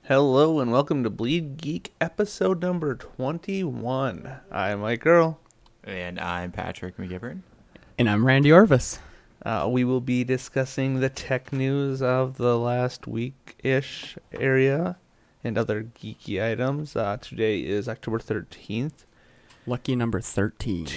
Hello and welcome to Bleed Geek episode number 21. I'm Mike Earl. And I'm Patrick McGivern. And I'm Randy Orvis. We will be discussing the tech news of the last week-ish area and other geeky items. Today is October 13th. Lucky number 13.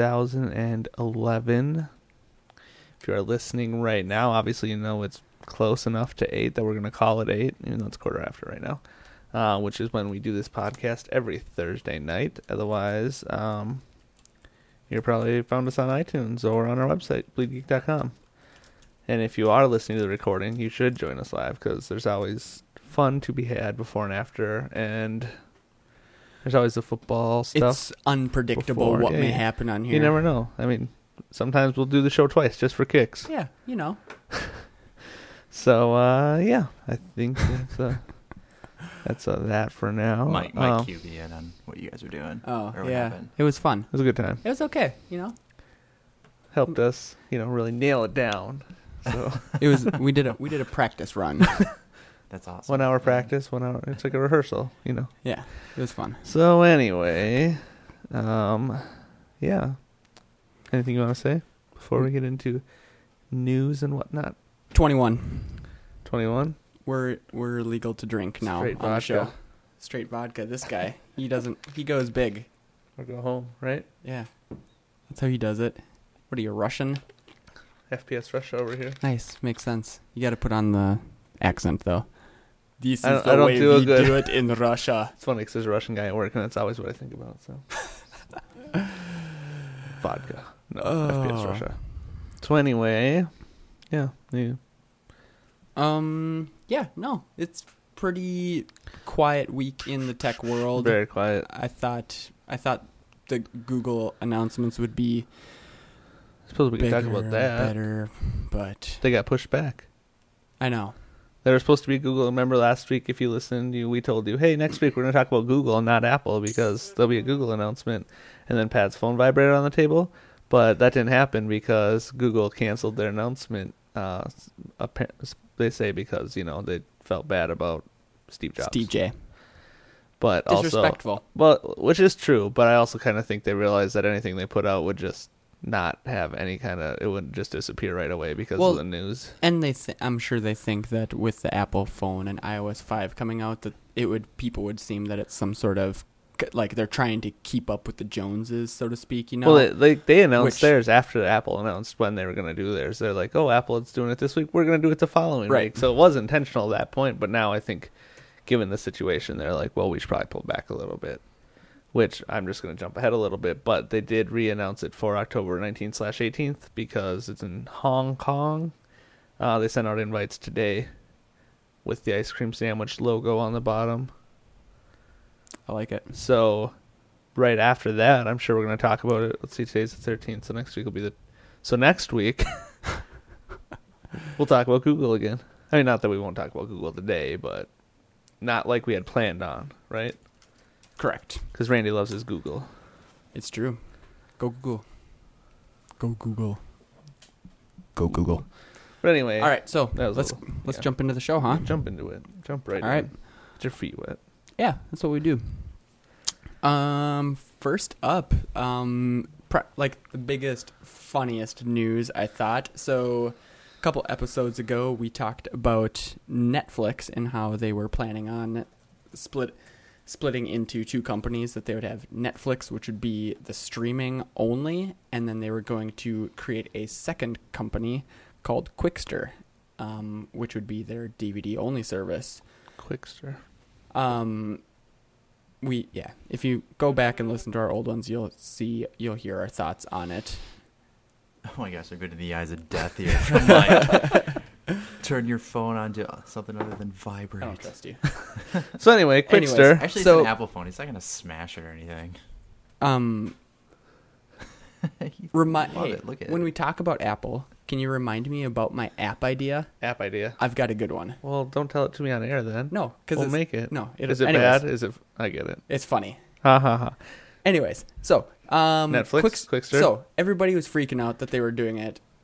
2011. If you are listening right now, obviously you know it's close enough to 8 that we're going to call it 8, even though it's quarter after right now, which is when we do this podcast every Thursday night. Otherwise, you probably found us on iTunes or on our website, bleedgeek.com. And if you are listening to the recording, you should join us live because there's always fun to be had before and after, and there's always the football stuff. It's unpredictable what may happen on here. You never know. I mean, sometimes we'll do the show twice just for kicks. Yeah, you know. So, yeah, I think that's that for now. Mike cue me in on what you guys are doing. Oh, or what yeah. happened. It was fun. It was a good time. It was okay, you know. Helped us, really nail it down. So We did a practice run. That's awesome. 1 hour practice, 1 hour. It's like a rehearsal, Yeah, it was fun. So anyway, yeah. Anything you want to say before we get into news and whatnot? 21. 21? We're legal to drink now Straight on the vodka. show. Straight vodka. This guy, he goes big. Or go home, right? Yeah. That's how he does it. What are you, Russian? FPS Russia over here. Nice. Makes sense. You got to put on the accent, though. This I is don't the way do a we good- do it in Russia. It's funny because there's a Russian guy at work, and that's always what I think about. So, vodka, no FPS Russia. So anyway, yeah. Yeah, no, it's pretty quiet week in the tech world. Very quiet. I thought the Google announcements would be I suppose we could bigger, talk about that. better, but They got pushed back. I know. They were supposed to be Google. Remember last week, if you listened, we told you, hey, next week we're going to talk about Google and not Apple because there'll be a Google announcement. And then Pat's phone vibrated on the table. But that didn't happen because Google canceled their announcement. They say because, they felt bad about Steve Jobs. Steve J. But Disrespectful. Which is true. But I also kind of think they realized that anything they put out would just not have any kind of, it would just disappear right away because of the news. And I'm sure they think that with the Apple phone and iOS 5 coming out, that people would seem that it's some sort of, like they're trying to keep up with the Joneses, so to speak, Well, they announced theirs after Apple announced when they were going to do theirs. They're like, oh, Apple is doing it this week. We're going to do it the following week. So it was intentional at that point. But now I think, given the situation, they're like, well, we should probably pull back a little bit. Which I'm just going to jump ahead a little bit. But they did re-announce it for October 19/18th because it's in Hong Kong. They sent out invites today with the ice cream sandwich logo on the bottom. I like it. So, right after that, I'm sure we're going to talk about it. Let's see, today's the 13th, so next week will be So next week, we'll talk about Google again. I mean, not that we won't talk about Google today, but not like we had planned on, right? Correct. Because Randy loves his Google. It's true. Go Google. Go Google. Go Google. But anyway. All right, so let's yeah. jump into the show, huh? Jump into it. Jump right All in. right. Get your feet wet. Yeah, that's what we do. First up, like the biggest, funniest news, I thought. So, a couple episodes ago, we talked about Netflix and how they were planning on splitting into two companies, that they would have Netflix, which would be the streaming only, and then they were going to create a second company called Quickster, which would be their DVD only service. Quickster. If you go back and listen to our old ones, you'll hear our thoughts on it. Oh my gosh, I'm good to the eyes of death here. From Mike. Turn your phone on to something other than vibrate. I don't trust you. So anyway, Quickster. Actually, So- it's an Apple phone. He's not going to smash it or anything. Look at when it. we talk about Apple, can you remind me about my app idea? App idea. I've got a good one. Well, don't tell it to me on air then. No, because We'll make it. No, Is it anyways, bad? Is it? I get it. It's funny. Ha ha ha. Anyways, so Netflix? Quickster? So everybody was freaking out that they were doing it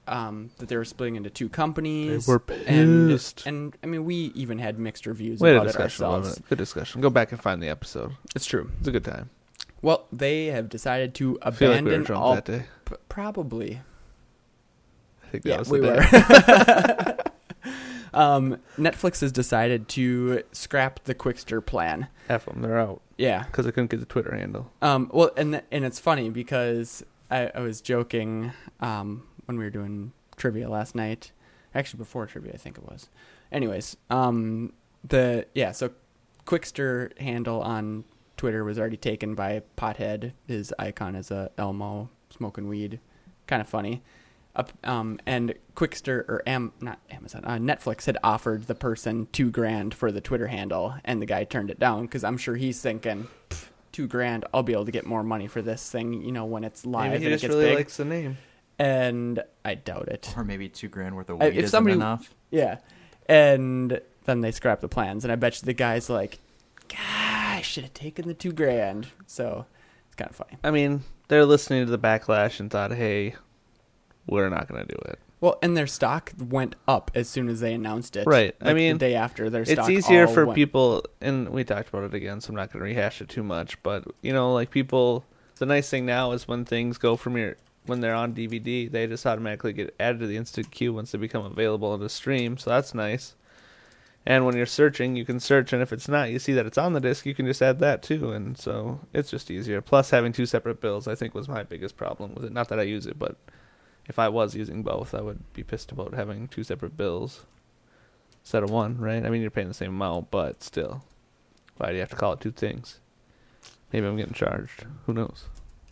that they were splitting into two companies. They were pissed. And I mean, we even had mixed reviews We had a about it discussion about ourselves. it. Good discussion. Go back and find the episode. It's true. It's a good time. Well, they have decided to I feel like we were abandon drunk all. that day. Probably. I think that Yeah, was we the day. were. Netflix has decided to scrap the Quickster plan. F them. They're out Yeah. because I couldn't get the Twitter handle. Well, and it's funny because I was joking when we were doing trivia last night. Actually, before trivia, I think it was. Anyways, so Quickster handle on Twitter was already taken by Pothead. His icon is a Elmo smoking weed. Kind of funny. And Quickster not Amazon, Netflix had offered the person $2,000 for the Twitter handle, and the guy turned it down because I'm sure he's thinking, $2,000, I'll be able to get more money for this thing, when it's live Maybe he and it just gets really big. likes the name. And I doubt it. Or maybe $2,000 worth of If weed isn't somebody- enough. Yeah. And then they scrapped the plans, and I bet you the guy's like, "God, I should have taken the $2,000." So it's kind of funny. I mean, they're listening to the backlash and thought, hey, we're not going to do it. Well, and their stock went up as soon as they announced it. Right. I Like, mean, the day after their stock It's easier all for went. people, and we talked about it again, so I'm not going to rehash it too much, but, like people, the nice thing now is when things go from when they're on DVD, they just automatically get added to the instant queue once they become available on the stream, so that's nice. And when you're searching, you can search, and if it's not, you see that it's on the disc, you can just add that too, and so it's just easier. Plus, having two separate bills, I think, was my biggest problem with it. Not that I use it, but if I was using both, I would be pissed about having two separate bills instead of one, right? I mean, you're paying the same amount, but still. Why do you have to call it two things? Maybe I'm getting charged. Who knows?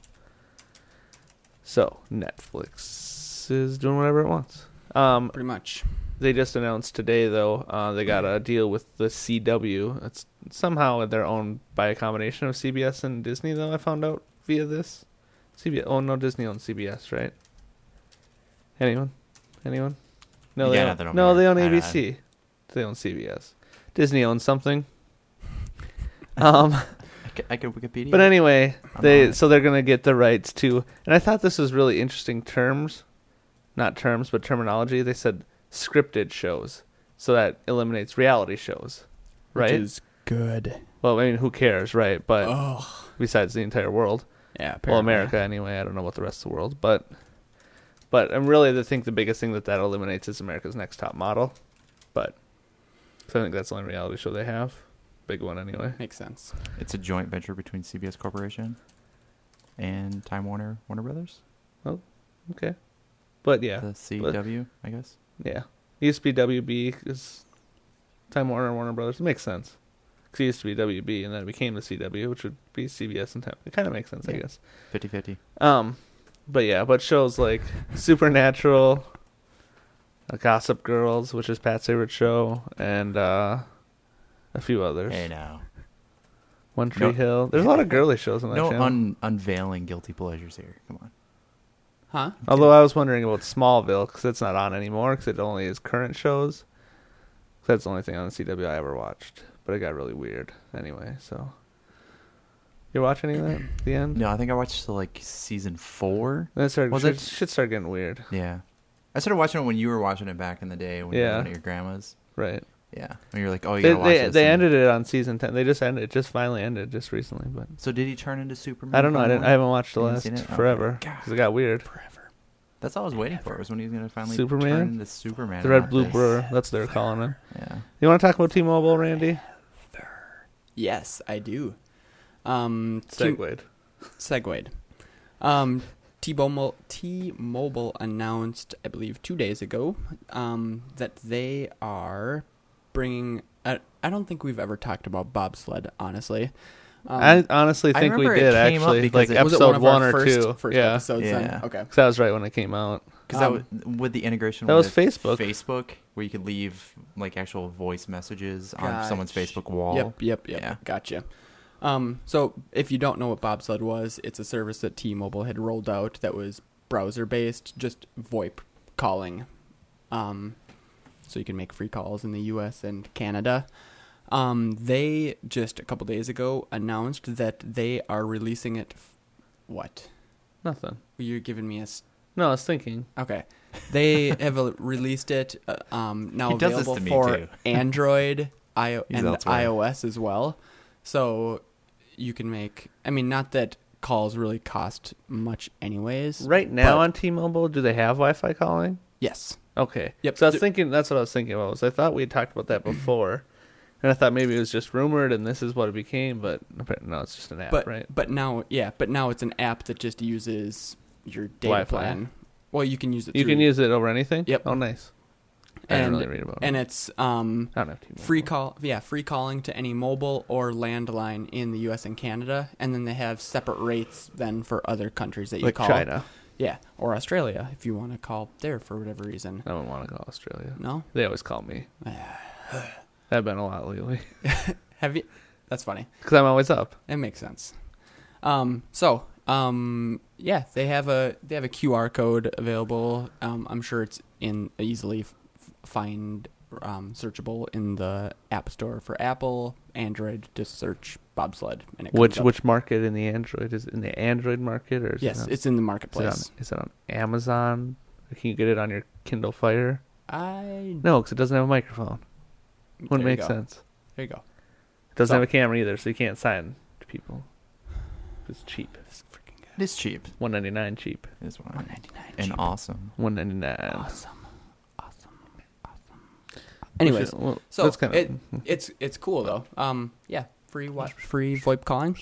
So, Netflix is doing whatever it wants. Pretty much. They just announced today, though, they got a deal with the CW. It's somehow they're owned by a combination of CBS and Disney, though, I found out via this. CBS. Oh, no, Disney owns CBS, right? Anyone? No, Yeah, they they own, don't no, they own matter. ABC. They own CBS. Disney owns something. I could Wikipedia. But anyway, I'm on it. they're gonna get the rights to, and I thought this was really interesting not terms, but terminology. They said scripted shows, so that eliminates reality shows, right? Which is good. Well, I mean, who cares, right? But Oh. besides the entire world, Yeah, well, apparently. America anyway. I don't know about the rest of the world, but I'm really I think the biggest thing that eliminates is America's Next Top Model, but so I think that's the only reality show they have, big one anyway. Makes sense. It's a joint venture between CBS Corporation and Time Warner Brothers. Okay, but yeah, The CW, I guess. yeah. It used to be WB because Time Warner Brothers. It makes sense. Because it used to be WB and then it became the CW, which would be CBS and Time. It kind of makes sense, I Yeah. guess. 50-50. But shows like Supernatural, Gossip Girls, which is Pat's favorite show, and a few others. Hey, now. One Tree No- Hill. There's a lot of girly shows on that No channel. unveiling guilty pleasures here. Come on. Huh? Although I was wondering about Smallville because it's not on anymore because it only is current shows. That's the only thing on the CW I ever watched, but it got really weird anyway. So, you watch any of that? At the end? No, I think I watched like season 4. Then it started. Was shit, it- shit started getting weird. Yeah. I started watching it when you were watching it back in the day when you Yeah. were at your grandma's. Right. Yeah. When you were like, oh, you They gotta watch this. they and- ended it on season 10. They just ended. It just finally ended just recently, but So did he turn into Superman? I don't know. I finally? haven't watched the You haven't last seen it? Oh, forever God. because it got weird. Forever. That's all I was waiting for. Was when he was gonna finally Superman? turn into Superman. The and Red not Blue this. Blur. That's what they're calling him. Yeah. You want to talk about T-Mobile, Randy? Yes, I do. Segued. Segued. T-Mobile announced, I believe, 2 days ago, that they are bringing. I don't think we've ever talked about bobsled, honestly. I honestly I think we remember it did came up actually, because like it- Was it episode one of our or first, two. first Yeah, episodes then? Yeah. Okay. 'Cause that was right when it came out. Because with the integration That was with Facebook. Facebook, where you could leave like actual voice messages on someone's Gotcha. Facebook wall. Yep. Yeah. Gotcha. So if you don't know what bobsled was, it's a service that T-Mobile had rolled out that was browser-based, just VoIP calling. So you can make free calls in the U.S. and Canada. They just a couple days ago announced that they are releasing it. What? Nothing. You're giving me a No, I was thinking. Okay. They have released it now He does this available to me, for too. Android and elsewhere. iOS as well. So you can make, I mean, not that calls really cost much anyways. Right now but- on T-Mobile, do they have Wi-Fi calling? Yes. Okay. Yep. So I was thinking, that's what I was thinking about. Was I thought we had talked about that before, and I thought maybe it was just rumored, and this is what it became. But no, it's just an app, right? But now it's an app that just uses your data Wi-Fi. plan. Well, you can use it You through, can use it over anything. Yep. Oh, nice. I didn't and really read about and it. it's I don't have T-Mobile. free calling to any mobile or landline in the US and Canada, and then they have separate rates then for other countries that you Like call. China. Yeah, or Australia if you want to call there for whatever reason. I don't want to call Australia. No? They always call me. I've been a lot lately Have you? That's funny. because I'm always up. It makes sense. Yeah, they have a QR code available. I'm sure it's easily find searchable in the App Store for Apple, Android. Just search bobsled and it comes up. Which market in the Android is it in the Android market or is Yes, it on, it's in the is marketplace. it on Amazon? Or can you get it on your Kindle Fire? I No, because it doesn't have a microphone. there Wouldn't you make go. sense. There you go. It doesn't So- have a camera either, so you can't sign to people. It's cheap. This freaking guy. It is cheap. $1.99 cheap. It is one. $1.99 And cheap. awesome. $1.99. Awesome. Anyways, Well, so that's kind of it's cool though. Yeah, free VoIP calling.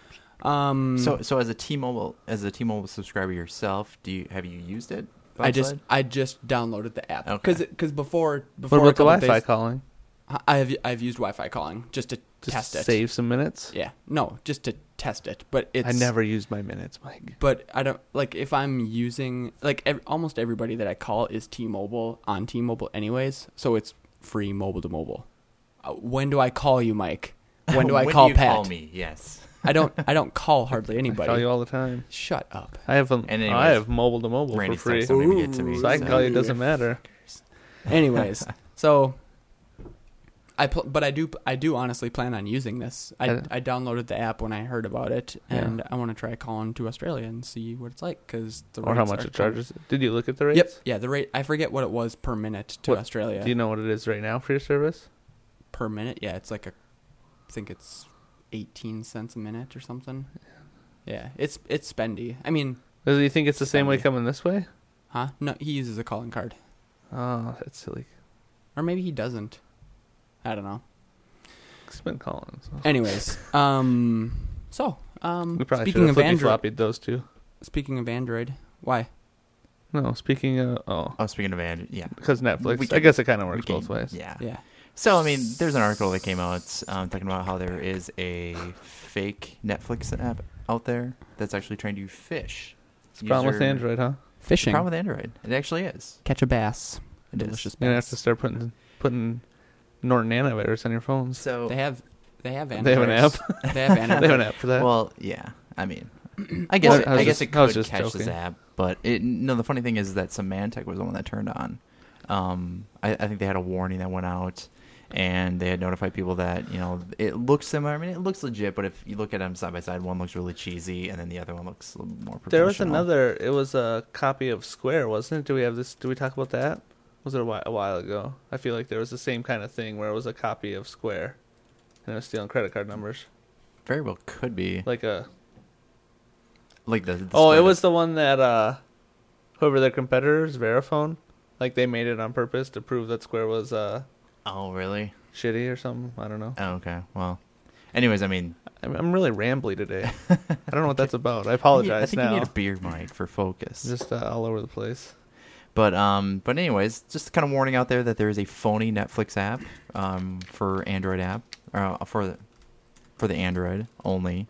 So as a T-Mobile subscriber yourself, have you used it? I Bobsled? just downloaded the app Okay. because before What a about the couple Wi-Fi days- calling? I've used Wi-Fi calling just to Just test it. save some minutes. Yeah, no, just to test it. But it's I never used my minutes, Mike. But I don't like if I'm using almost everybody that I call is T-Mobile on T-Mobile anyways, so it's free mobile to mobile. When do I call you, Mike? When do I call you Pat? Call me, yes. I don't call hardly I anybody. call you all the time. Shut up. I have anyways, I have mobile to mobile Randy for free, texted me to get to me. so I can call you. It doesn't matter. Anyways, so but I do honestly plan on using this. I downloaded the app when I heard about it, and I want to try calling to Australia and see what it's like because the Or how rates much are it charges. Did you look at the rates? Yep. Yeah, the rate. I forget what it was per minute to What- Australia. Do you know what it is right now for your service? Per minute? Yeah, it's like I think it's 18 cents a minute or something. Yeah, it's spendy. I mean, Do you think it's the same way Spendy. coming this way? huh? No, he uses a calling card, Oh, that's silly. or maybe he doesn't. I don't know. He's been calling. So. Anyways, We probably speaking should have of flippy Android, floppied those two. speaking of Android, why? No, speaking of Speaking of Android, yeah. because Netflix. We I can- guess it kind of works We both can- ways. Yeah. Yeah. So, I mean, there's an article that came out talking about how there is a fake Netflix app out there that's actually trying to fish. It's a problem with user- Android, huh? The Fishing. problem with Android. It actually is. Catch a bass. It is. Delicious You're gonna have bass. to start putting Norton antivirus on your phones. So, They have Android. They have an app. They have Android. They have an app for that. well, yeah. I mean, I guess I was I guess just- it I was could just catch this joking. app, but the funny thing is that Symantec was the one that turned on. I think they had a warning that went out, and they had notified people that it looks similar. I mean, it looks legit, but if you look at them side by side, one looks really cheesy, and then the other one looks a little more professional. There was another. It was a copy of Square, wasn't it? Do we have this? Do we talk about that? Was it a while ago? I feel like there was the same kind of thing where it was a copy of Square, and it was stealing credit card numbers. Very well could be Like a. like the Oh, Square it was the one that whoever their competitors, Verifone, like they made it on purpose to prove that Square was Oh, really? shitty or something. I don't know. Oh, okay. Well, anyways, I mean, I'm really rambly today. I don't know what that's about. I apologize I think now. you need a beer mic for focus. Just all over the place. But anyways, just kind of warning out there that there is a phony Netflix app for Android app for the Android only,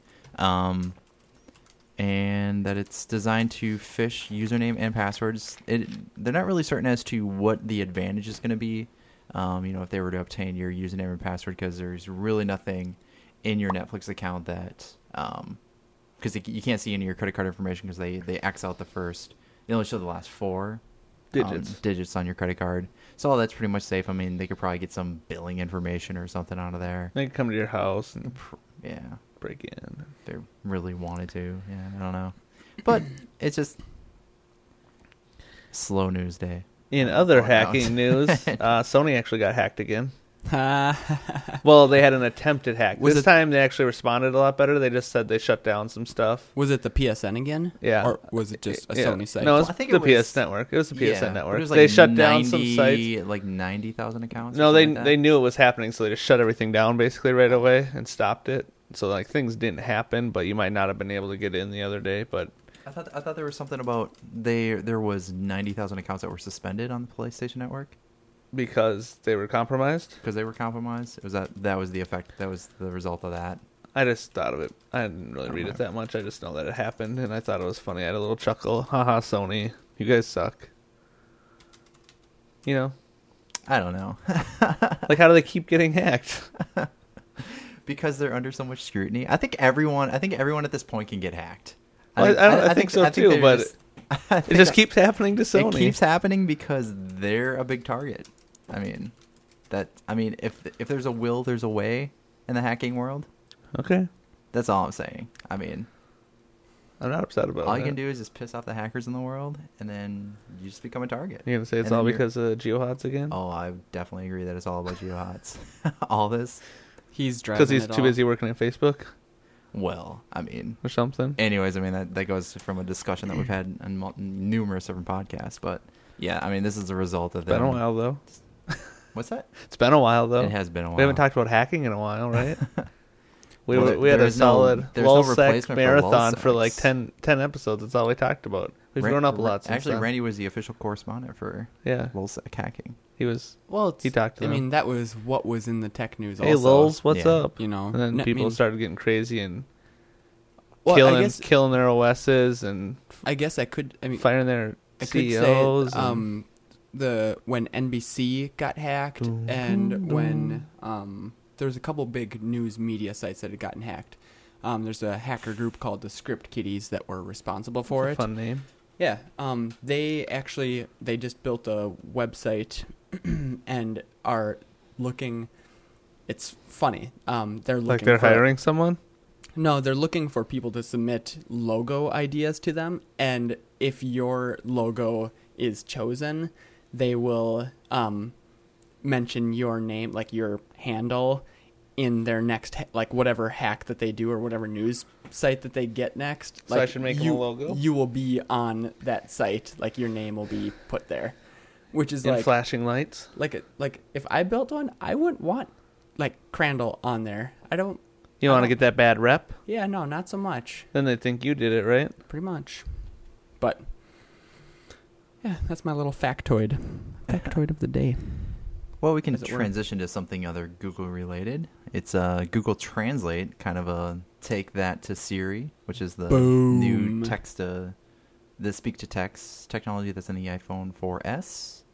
and that it's designed to phish username and passwords. They're not really certain as to what the advantage is going to be. If they were to obtain your username and password, because there's really nothing in your Netflix account that because you can't see any of your credit card information because they X out the first. They only show the last four digits on your credit card. So all that's pretty much safe. I mean, they could probably get some billing information or something out of there. They can come to your house and Yeah, break in. if they really wanted to. Yeah, I don't know. But it's just Slow news day. In other Oh, no. hacking news, Sony actually got hacked again. Well, they had an attempted hack. Was This it- time they actually responded a lot better. They just said they shut down some stuff. Was it the PSN again? Yeah. Or was it just a Yeah. Sony site? No, it's I think the it was- PS network. It was the PSN network. It was They shut down some sites. like 90,000 accounts. No, or they something like that. they knew it was happening, so they just shut everything down basically right away and stopped it. So like things didn't happen, but you might not have been able to get in the other day. But I thought there was something about there was 90,000 accounts that were suspended on the PlayStation Network because they were compromised, because they were compromised. It was that was the effect. That was the result of that. I just thought of it. I didn't really read it that much. I just know that it happened, and I thought it was funny. I had a little chuckle. Haha, Sony, you guys suck. You know, I don't know. like how do they keep getting hacked? Because they're under so much scrutiny. I think everyone at this point can get hacked. Well, I think so too, they're but I It think just keeps happening to Sony. It keeps happening because they're a big target. I mean, if there's a will, there's a way in the hacking world. Okay, That's all I'm saying. I mean, I'm not upset about all it. you can do is just piss off the hackers in the world, and then you just become a target. You're gonna say it's And all then you're- because of GeoHots again? Oh, I definitely agree that it's all about GeoHots. All this. He's driving Because he's it too all. busy working at Facebook Well, I mean, or something. anyways, I mean that goes from a discussion that we've had on numerous different podcasts. But yeah, I mean, this is a result of It's been them. a while though. What's that? It's been a while though. It has been a while. We haven't talked about hacking in a while, right? We Well, we had a there's no- solid there's no LulzSec replacement for marathon for like LulzSecs. 10 episodes. That's all we talked about. We've grown up a lot since Actually, then. Randy was the official correspondent for Yeah, LulzSec hacking. he was. Well, it's, He talked to I them. mean, that was what was in the tech news. Hey, also, Lulz, what's Yeah. up? You know, And then I people mean, started getting crazy and well, killing their OSs and I guess I could. I mean, firing their I could CEOs. say when NBC got hacked Dun, and dun, when there was a couple big news media sites that had gotten hacked. There's a hacker group called the Script Kiddies that were responsible for It's it. a fun name. Yeah. They just built a website and are looking. It's funny. They're looking Like they're for, hiring someone. No, they're looking for people to submit logo ideas to them, and if your logo is chosen, they will mention your name, like your handle, in their next like whatever hack that they do or whatever news site that they get next. So I Like, should make them you, a logo? You will be on that site, like your name will be put there, which is In like flashing lights. like if I built one, I wouldn't want like Crandall on there. I don't. You want to get that bad rep? Yeah, no, not so much. Then they think you did it, right? Pretty much. But yeah, that's my little factoid. Factoid of the day. Well, we can As it were. transition to something other Google related. It's Google Translate, kind of a take that to Siri, which is the Boom. new the speak to text technology that's in the iPhone 4S.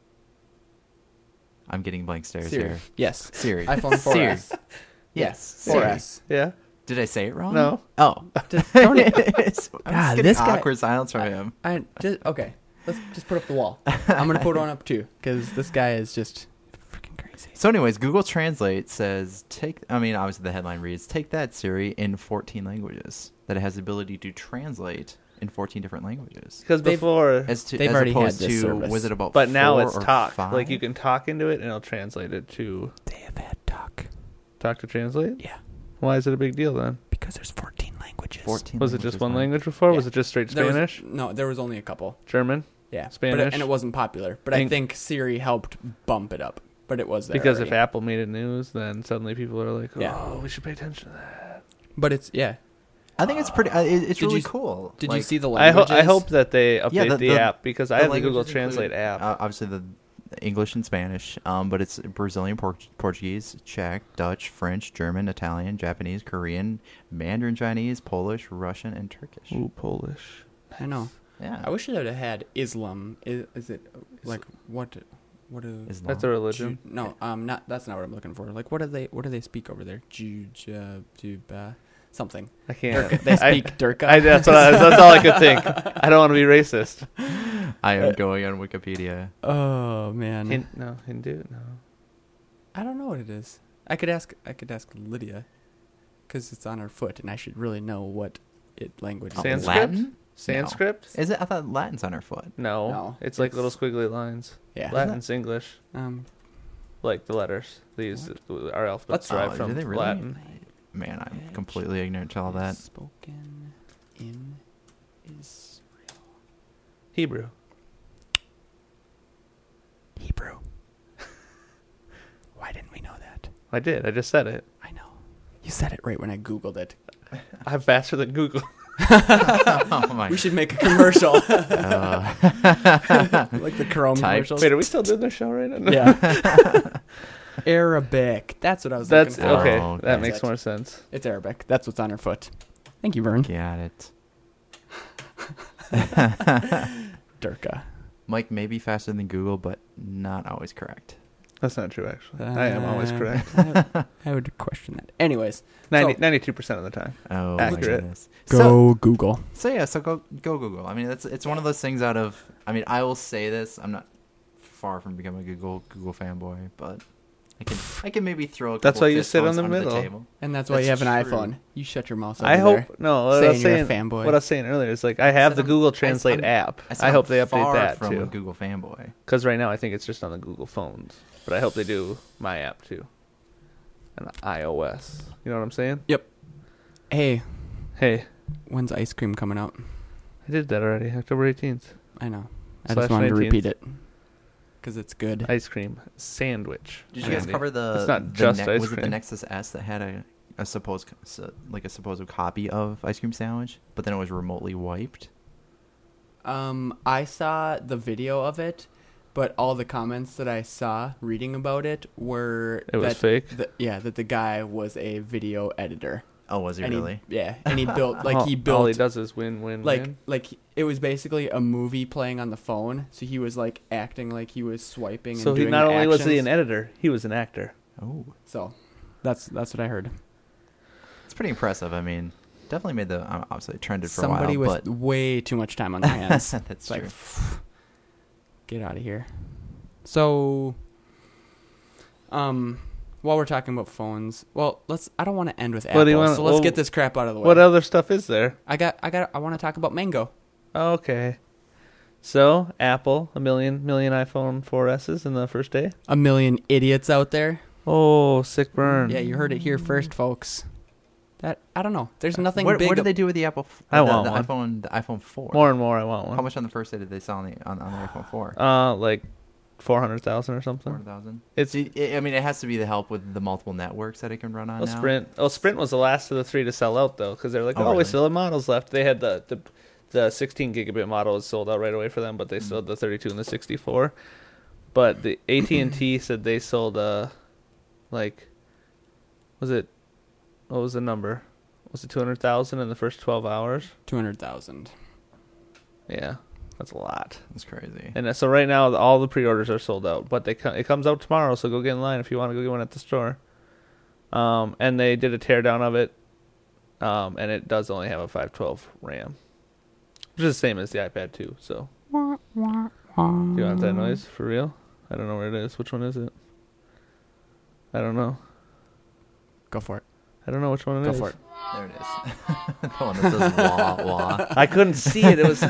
I'm getting blank stares Siri. here. Yes. Siri. iPhone 4S. Siri. Yes. Siri. Siri. 4S. Yeah. Did I say it wrong? No. Oh. Don't it- I'm God, just this getting guy- awkward silence from him. I just okay. Let's just put up the wall. I'm gonna put one up too because this guy is just freaking crazy. So, anyways, Google Translate says obviously the headline reads, "Take that, Siri," in 14 languages. That it has the ability to translate in 14 different languages. Because They've- before, They've already had opposed this to, service. was it about but now 4 it's or talk. 5? Like you can talk into it and it'll translate it to They have had talk. talk to translate. Yeah, Why is it a big deal then? because there's 14 languages. 14 Was it just languages, one Mike. language before? Yeah. Was it just straight There was- Spanish, no, there was only a couple. German? Yeah, Spanish? and it wasn't popular. But I Eng- think Siri helped bump it up. But it was there Because already. if Apple made it news, then suddenly people are like, "Oh, Yeah. we should pay attention to that." But it's I think it's pretty. It's Did really you- cool. Did you Like, see the I languages? hope that they update Yeah, the app because I the have the Google languages Translate include, app. obviously, the English and Spanish, but it's Brazilian, Portuguese, Czech, Dutch, French, German, Italian, Japanese, Korean, Mandarin Chinese, Polish, Russian, and Turkish. Ooh, Polish. I know. Yeah, I wish it would have had Islam. Is it like what? What is? Islam. That's a religion. No, not. That's not what I'm looking for. Like, what do they speak over there? Something. I can't. Durka. They speak Durka. That's all I could think. I don't want to be racist. I am going on Wikipedia. Oh man, Hindu. No. I don't know what it is. I could ask Lydia, because it's on her foot, and I should really know what language. Sanskrit? Latin? Sanskrit? Is it? I thought Latin's on our foot. No. No, It's like little it's- squiggly lines. Yeah. Latin's English. Like the letters. These our alphabet's derived do from they really? Latin. Man, I'm completely ignorant to all that. Spoken in Israel. Hebrew. Hebrew. Why didn't we know that? I did. I just said it. I know. You said it right when I Googled it. I'm faster than Google. Oh my. We should make a commercial. Uh, Like the Chrome Type. commercials. Wait, are we still doing the show right now? Yeah. Arabic. That's what I was That's looking for. okay. Oh, That okay. makes more sense. It's Arabic. That's what's on her foot. Thank you, Vern. Got it. Durka. Mike may be faster than Google, but not always correct. That's not true, actually. I am always correct. I would question that. Anyways, 92% of the time. Oh my Accurate. goodness. go Google. So go Google. I mean, it's one of those things out of. I mean, I will say this. I'm not far from becoming a Google fanboy, but I can maybe throw. A That's couple why you fist sit on bumps the under middle. table. And that's why you have That's an true. iPhone. You shut your mouth over I there. hope no. What I Saying was you're a saying, fanboy. what I was saying earlier is like I have the I'm- Google Translate I'm- app. said I hope I'm they update far that from a too. Google fanboy. Because right now I think it's just on the Google phones, but I hope they do my app too, and iOS. You know what I'm saying? Hey, Hey, when's ice cream coming out? I did that already. October 18th. I know. I Slash just wanted to 19th. repeat it because it's good. Ice cream sandwich. Did you guys Andy. cover the? It's not the just ice Was it the cream. Nexus S that had a supposed copy of ice cream sandwich, but then it was remotely wiped? I saw the video of it, but all the comments that I saw reading about it were It was that fake. that the guy was a video editor. Oh, was he And really? and he built all he built does is win, win, like win. like it was basically a movie playing on the phone. So he was like acting like he was swiping. So and he doing not only was he actions. an editor, he was an actor. Oh, So that's what I heard. it's pretty impressive. I mean, definitely made the obviously it trended for Somebody a while, with way too much time on their hands. but It's that's like, true. get out of here. So, while we're talking about phones, well, I don't want to end with What do you Apple, wanna- so let's well, get this crap out of the way. What other stuff is there? I want to talk about Mango. Okay. So, Apple, a million iPhone 4S's in the first day. A million idiots out there. Oh, sick burn. Yeah, you heard it here first, folks. That I don't know. There's nothing What big. did they do with the Apple? I the, want the one. iPhone. The iPhone 4. More and more, I want one. How much on the first day did they sell on the iPhone 4? Like 400,000 or something. 400,000. It's I mean, it has to be the help with the multiple networks that it can run on now. Sprint. Oh, Sprint was the last of the three to sell out though, because they're like, Oh, oh, we really? still have models left. They had the 16 gigabit model was sold out right away for them, but they sold the 32 and the 64. But the AT&T said they sold like, what was the number? Was it 200,000 in the first 12 hours? 200,000. Yeah, that's a lot. That's crazy. And so right now all the pre-orders are sold out, but it comes out tomorrow, so go get in line if you want to go get one at the store. And they did a teardown of it, and it does only have a 512 RAM, which is the same as the iPad 2. So, do you want that noise for real? I don't know where it is. Which one is it? I don't know. Go for it. I don't know which one it Go is. for it. There it is. The one that says wah wah. I couldn't see it. It was.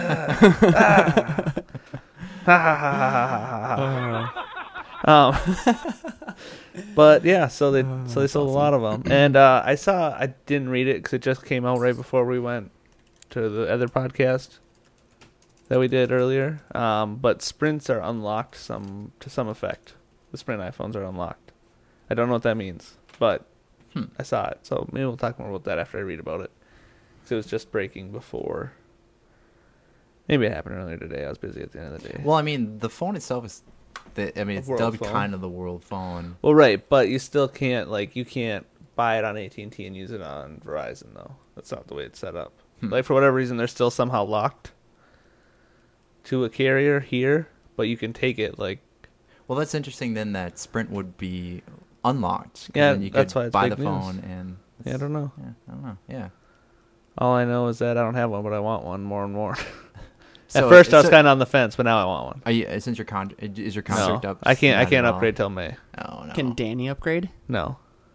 But yeah, so they sold a lot of them, and I didn't read it because it just came out right before we went to the other podcast that we did earlier. But Sprints are unlocked to some effect. The Sprint iPhones are unlocked. I don't know what that means, but I saw it, so maybe we'll talk more about that after I read about it. Because it was just breaking before. Maybe it happened earlier today. I was busy at the end of the day. Well, I mean, the phone itself is. It's world dubbed phone. kind of the world phone. Well, right, but you still can't you can't buy it on AT&T and use it on Verizon though. That's not the way it's set up. Like for whatever reason, they're still somehow locked to a carrier here, but you can take it like. Well, that's interesting then that Sprint would be unlocked. 'Cause Yeah, then you that's could why it's buy big the news. phone and. Yeah, I don't know. Yeah, I don't know. Yeah. All I know is that I don't have one, but I want one more and more. So- At first, I was so- kind of on the fence, but now I want one. Are you is your No, contract up? I can't Not at all? upgrade till May. Oh no. Can Danny upgrade? No,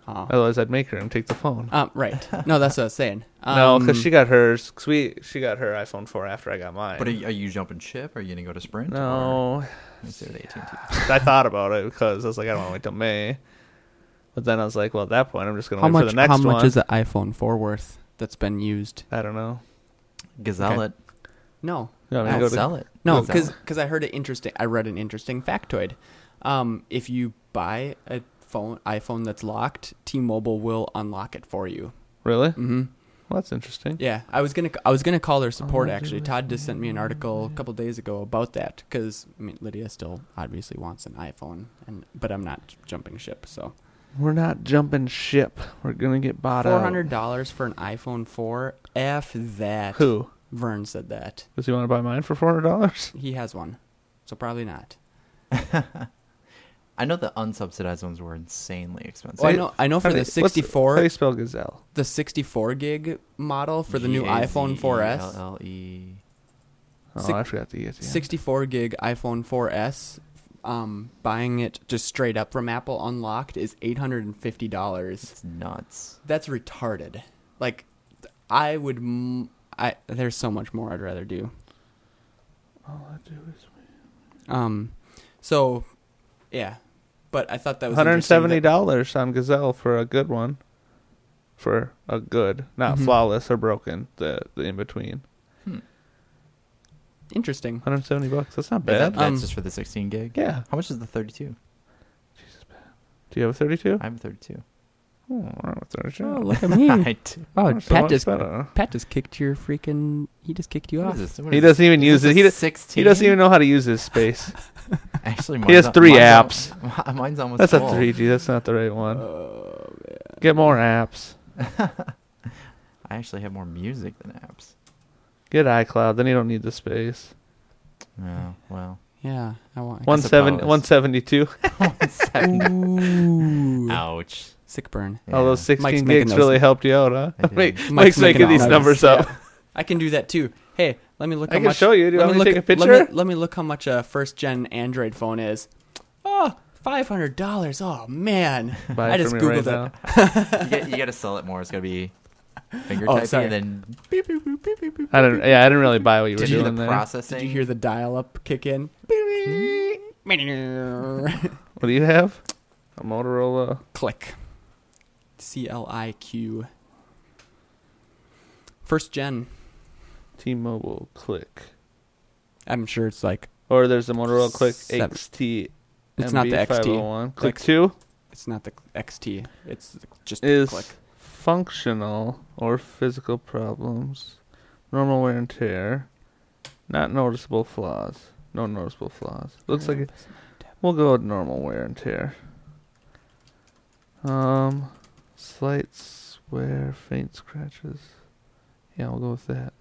Oh. Otherwise, I'd make her and take the phone. Right. No, that's what I was saying. No, because she got hers. Cause she got her iPhone 4 after I got mine. But are you jumping ship? Are you gonna go to Sprint? Or No, instead of AT&T? I thought about it because I was like, I don't want to wait till May. But then I was like, well, at that point, I'm just going to wait for the next one. How much is the iPhone 4 worth that's been used? I don't know. Gazelle Okay. it. No. You want me to I'll go to- sell it. No, I'll sell it. because I read an interesting factoid. If you buy a iPhone that's locked, T-Mobile will unlock it for you. Really? Mm-hmm. Well, that's interesting. Yeah, I was gonna call their support Oh, actually. dude. Todd just sent me an article a couple days ago about that because Lydia still obviously wants an iPhone, but I'm not jumping ship. So We're not jumping ship. We're going to get bought out. $400 for an iPhone 4. F that. Who? Vern said that. Does he want to buy mine for $400? He has one, so probably not. I know the unsubsidized ones were insanely expensive. Well, I know for the How do 64, you spell gazelle? the 64 gig model for the new iPhone 4S. Gazelle. Oh, Six- I forgot the ES. 64 gig iPhone 4S, buying it just straight up from Apple unlocked is $850. It's nuts. That's retarded. Like, there's so much more I'd rather do. All I do is So, yeah. But I thought that was interesting $170 on Gazelle for a good one. For a good, not Mhm. flawless or broken, the in between. Interesting. $170. That's not Is that, bad. that's just for the 16 gig? Yeah. How much is the 32? Jesus, man. Do you have a 32? I have a 32. Oh, I have a 32. Oh, look at me. I do. Oh, So Pat much just better. kicked your freaking. He just kicked you What off. is this? What He is doesn't even this? use Is it. this He 16? doesn't even know how to use his space. Actually, He has mine's 3 mine's apps. Mine's almost That's a full. 3G. That's not the right one. Oh, man. Get more apps. I actually have more music than apps. Get iCloud. Then you don't need the space. Oh, well. Yeah, I want. 172. 170. Ooh. Ouch. Sick burn. All those Yeah. 16 Mike's making gigs those- really helped you out, huh? I did. Mike's Mike's making making these all numbers those- up. I can do that too. Hey, let me look I how can much. show you. Do you let want me me to look, take a picture? Let me look how much a first gen Android phone is. Oh, $500. Oh man. Buy it I just for me right Googled it. now. You got to sell it more. It's got to be finger Oh, typing sorry. and then beep, beep, beep, beep, beep, beep, I didn't really buy what you were Did you do doing the there. processing? Did you hear the dial up kick in? What do you have? A Motorola. Click. CLIQ. First gen. T-Mobile Click. I'm sure it's like Or there's a Motorola Click Seven. XT. It's not the XT. MB501. Click Click. 2 it's not the XT. It's just is Click. functional or physical problems. Normal wear and tear. Not noticeable flaws. No noticeable flaws. Looks like we'll go with normal wear and tear. Slight wear, faint scratches. Yeah, we'll go with that.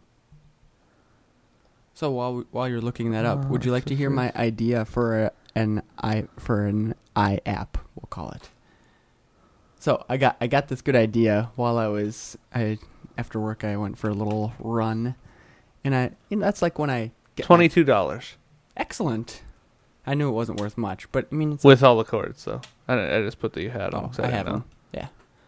So while you're looking that up, would you like to hear my idea for an i app? We'll call it. So I got this good idea while after work I went for a little run, and that's like when I get my- $22 excellent. I knew it wasn't worth much, but I mean it's with all the cords. So I just put that you had them. oh, 'cause I didn't have know. them. Yeah.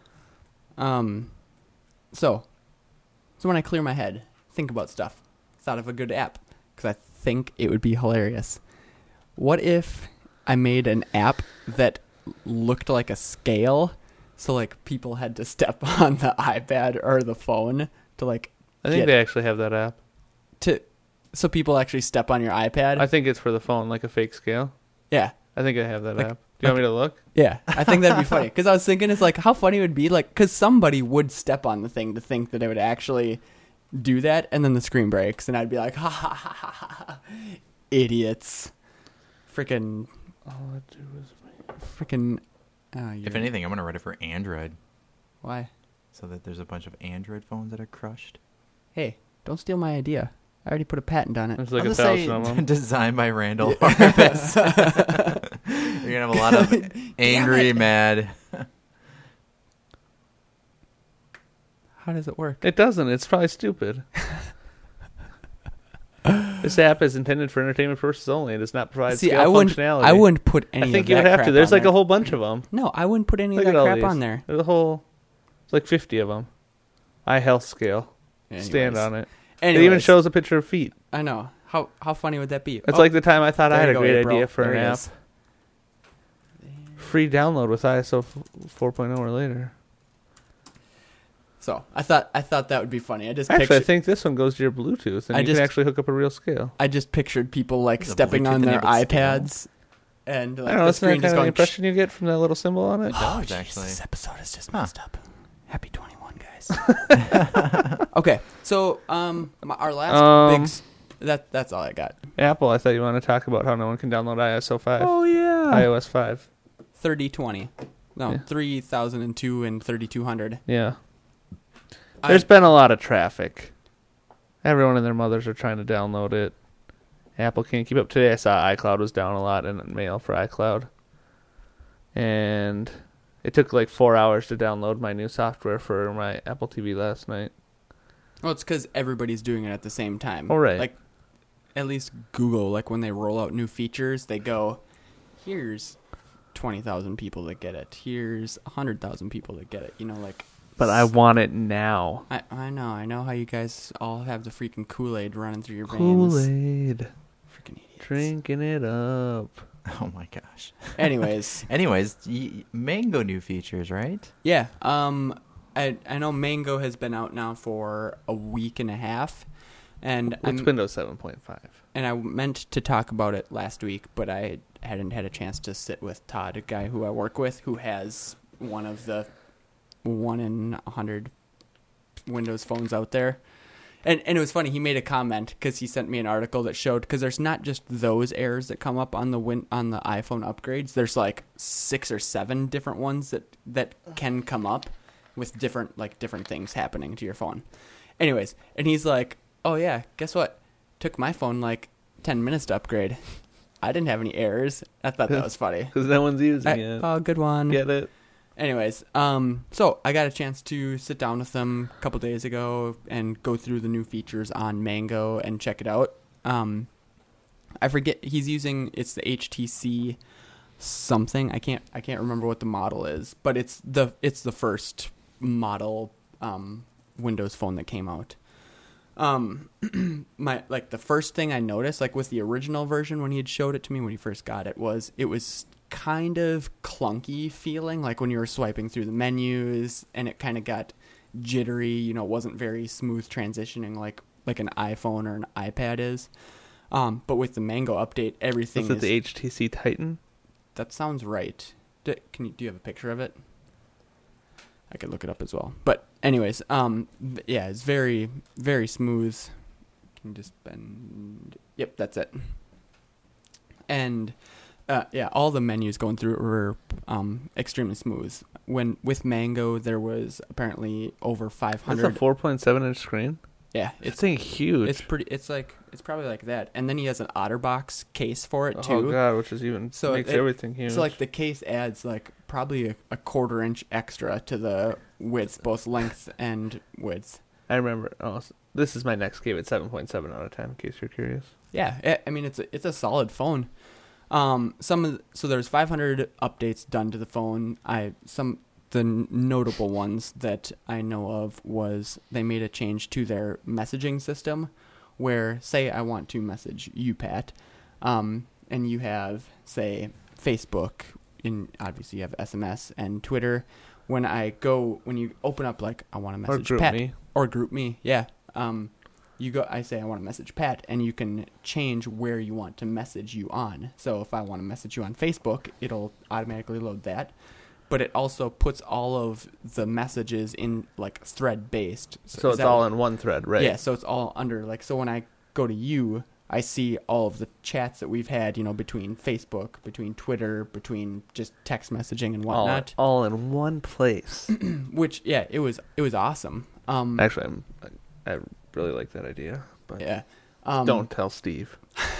So when I clear my head, think about stuff. Thought of a good app because I think it would be hilarious. What if I made an app that looked like a scale, so like people had to step on the iPad or the phone to like I think get- they actually have that app. so people actually step on your iPad. I think it's for the phone, like a fake scale. Yeah. I think I have that Like- app. Do you want me to look? Yeah, I think that'd be funny because I was thinking it's like how funny it would be, like because somebody would step on the thing to think that it would actually do that, and then the screen breaks, and I'd be like, ha ha ha ha ha, idiots, freaking, All I do is freaking. If anything, I'm going to write it for Android Why? so that there's a bunch of Android phones that are crushed. Hey, don't steal my idea. I already put a patent on it. There's like I'll a just say 1,000 of them. designed by Randall Harpus. You're going to have a lot of angry, mad. How does it work? It doesn't. It's probably stupid. This app is intended for entertainment purposes only. It does not provide See, scale functionality. I wouldn't put any. I think of you that would have crap to. There's on like there. a whole bunch of them. No, I wouldn't put any Look of at that all crap these. on there. There's a whole. It's like 50 of them. iHealth scale. Stand on it. It even shows a picture of feet. I know. How funny would that be? It's like the time I thought I had there a you go, great April. idea for There an it app. is. Free download with ISO 4.0 or later. So I thought that would be funny. I I think this one goes to your Bluetooth, and you can actually hook up a real scale. I just pictured people like The stepping on their Bluetooth-enabled iPads, and I like don't know. the That's not screen kind just of the going. impression you get from that little symbol on it. It does, jeez, actually. This episode is just Huh. messed up. Happy 21, guys. Okay, so our last big. That's all I got. Apple, I thought you wanted to talk about how no one can download ISO 5. Oh yeah. iOS 5. 3020. No, Yeah. 3002 and 3200. Yeah. There's been a lot of traffic. Everyone and their mothers are trying to download it. Apple can't keep up. Today I saw iCloud was down a lot in mail for iCloud. And it took like 4 hours to download my new software for my Apple TV last night. Well, it's because everybody's doing it at the same time. Oh, right. Like, at least Google, like when they roll out new features, they go, here's 20,000 people that get it. Here's 100,000 people that get it. You know, like. But I want it now. I know how you guys all have the freaking Kool-Aid running through your veins. Kool-Aid. Freaking idiots. Drinking it up. Oh my gosh. Anyways, Mango new features, right? yeah. I know Mango has been out now for a week and a half, and It's Windows 7.5. and I meant to talk about it last week, but I hadn't had a chance to sit with Todd, a guy who I work with, who has one of the 1 in 100 Windows phones out there. And it was funny, he made a comment because he sent me an article that showed, because there's not just those errors that come up on the iPhone upgrades. There's like 6 or 7 different ones that can come up with different things happening to your phone. Anyways, and he's like, "Oh yeah, guess what? Took my phone like 10 minutes to upgrade. I didn't have any errors." I thought that was funny. Because no one's using it. Oh, good one. Get it? Anyways, so I got a chance to sit down with him a couple days ago and go through the new features on Mango and check it out. I forget he's using, it's the HTC something. I can't remember what the model is, but it's the first model Windows phone that came out. The first thing I noticed, like with the original version when he had showed it to me when he first got it, was kind of clunky feeling, like when you were swiping through the menus, and it kind of got jittery. You know, it wasn't very smooth transitioning like an iPhone or an iPad is. But with the Mango update, everything Is it the HTC Titan? That sounds right. Do you have a picture of it? I could look it up as well. But anyways, yeah, it's very, very smooth. Can you just bend? Yep, that's it. And yeah, all the menus going through it were extremely smooth. When with Mango, there was apparently over 500. It's a 4.7-inch screen. Yeah, It's thing huge. it's pretty. It's probably like that. And then he has an OtterBox case for it too. Oh god, which is even makes everything huge. So like the case adds like probably a quarter inch extra to the width, both length and width. I remember. Oh, this is my next game at 7.7 out of 10. In case you're curious. Yeah, I mean it's a solid phone. So there's 500 updates done to the phone. The notable ones that I know of was they made a change to their messaging system, where say I want to message you, Pat, and you have say Facebook, and obviously you have SMS and Twitter. When you open up like I want to message Pat or group me, yeah. I say I want to message Pat, and you can change where you want to message you on. So if I want to message you on Facebook, it'll automatically load that. But it also puts all of the messages in like thread based. So it's all in one thread, right? Yeah, so it's all under so when I go to you, I see all of the chats that we've had, between Facebook, between Twitter, between just text messaging and whatnot. All in one place. Which it was awesome. Actually, I really like that idea. But yeah. Don't tell Steve.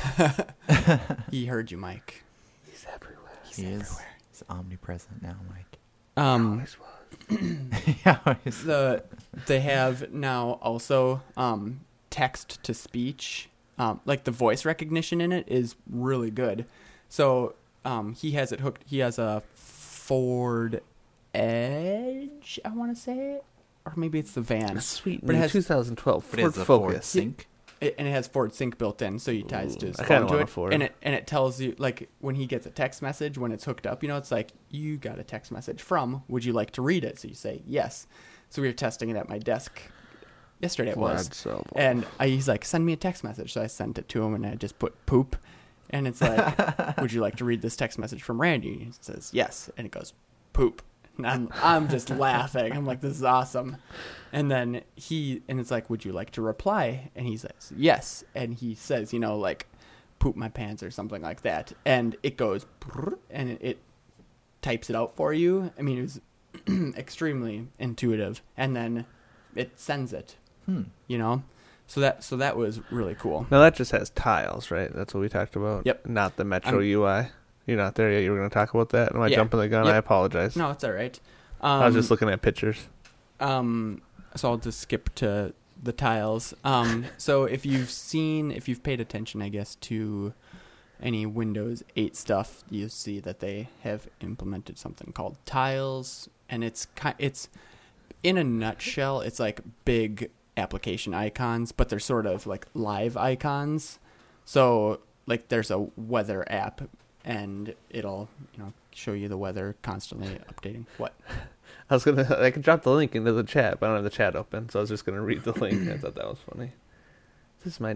He heard you, Mike. He's everywhere. He is. He's omnipresent now, Mike. Always was. Yeah, always. They have now also text to speech like the voice recognition in it is really good. So he has it hooked. He has a Ford Edge, I want to say, or maybe it's the van. Sweet, but it has 2012 But Ford it's a Ford Focus. Sync. And it has Ford Sync built in, so he ties to his I kinda phone to want a it, Ford. and it tells you, like, when he gets a text message when it's hooked up, it's like, you got a text message from, would you like to read it? So you say yes. So we were testing it at my desk yesterday. It was, and he's like, send me a text message. So I sent it to him, and I just put poop, and it's like, would you like to read this text message from Randy? He says yes, and it goes poop. And I'm just laughing. I'm like, this is awesome. And then it's like, would you like to reply? And he says, yes. And he says, like, poop my pants or something like that. And it goes, and it types it out for you. I mean, it was extremely intuitive. And then it sends it, So that was really cool. Now that just has tiles, right? That's what we talked about. Yep. Not the Metro UI. You're not there yet. You were going to talk about that. Am I jumping the gun? Yep. I apologize. No, it's all right. I was just looking at pictures. So I'll just skip to the tiles. So if you've paid attention, I guess, to any Windows 8 stuff, you see that they have implemented something called tiles, and it's in a nutshell, it's like big application icons, but they're sort of like live icons. So like there's a weather app, and it'll show you the weather, constantly updating. What? I could drop the link into the chat, but I don't have the chat open, so I was just going to read the link. I thought that was funny. This is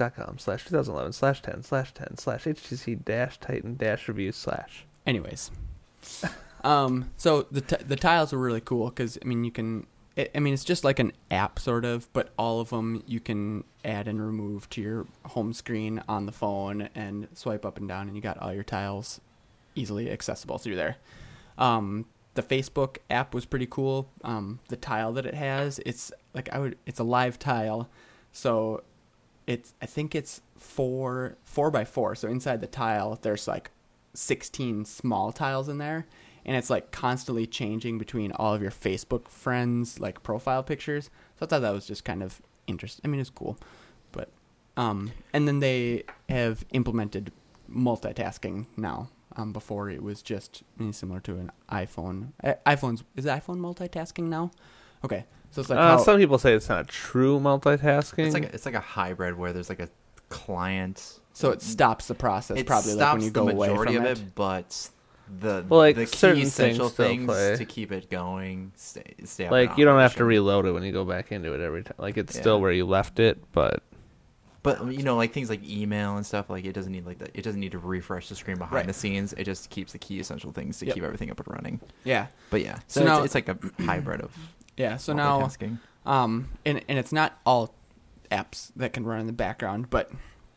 mynext.com/2011/10/10/HTC-Titan-review/. Anyways. So the tiles were really cool because, I mean, it's just like an app sort of, but all of them you can add and remove to your home screen on the phone and swipe up and down, and you got all your tiles easily accessible through there. The Facebook app was pretty cool. The tile that it has, it's a live tile, so I think it's 4x4. So inside the tile, there's like 16 small tiles in there, and it's like constantly changing between all of your Facebook friends' like profile pictures. So I thought that was just kind of interesting. I mean, it's cool, but and then they have implemented multitasking now. Before it was just similar to an iPhone. Is iPhone multitasking now? Okay, so it's like some people say it's not true multitasking. It's like a hybrid where there's like a client. So it stops the process. It probably stops like when you go the away majority from of it. But the certain key essential things still play. to keep it going stay up like in you don't have to operation. reload it when you go back into it every time. Like it's still where you left it, but like things like email and stuff, like it doesn't need it doesn't need to refresh the screen behind the scenes. It just keeps the key essential things to keep everything up and running. Yeah. But yeah, So so now it's like a hybrid of so now multitasking. And it's not all apps that can run in the background, but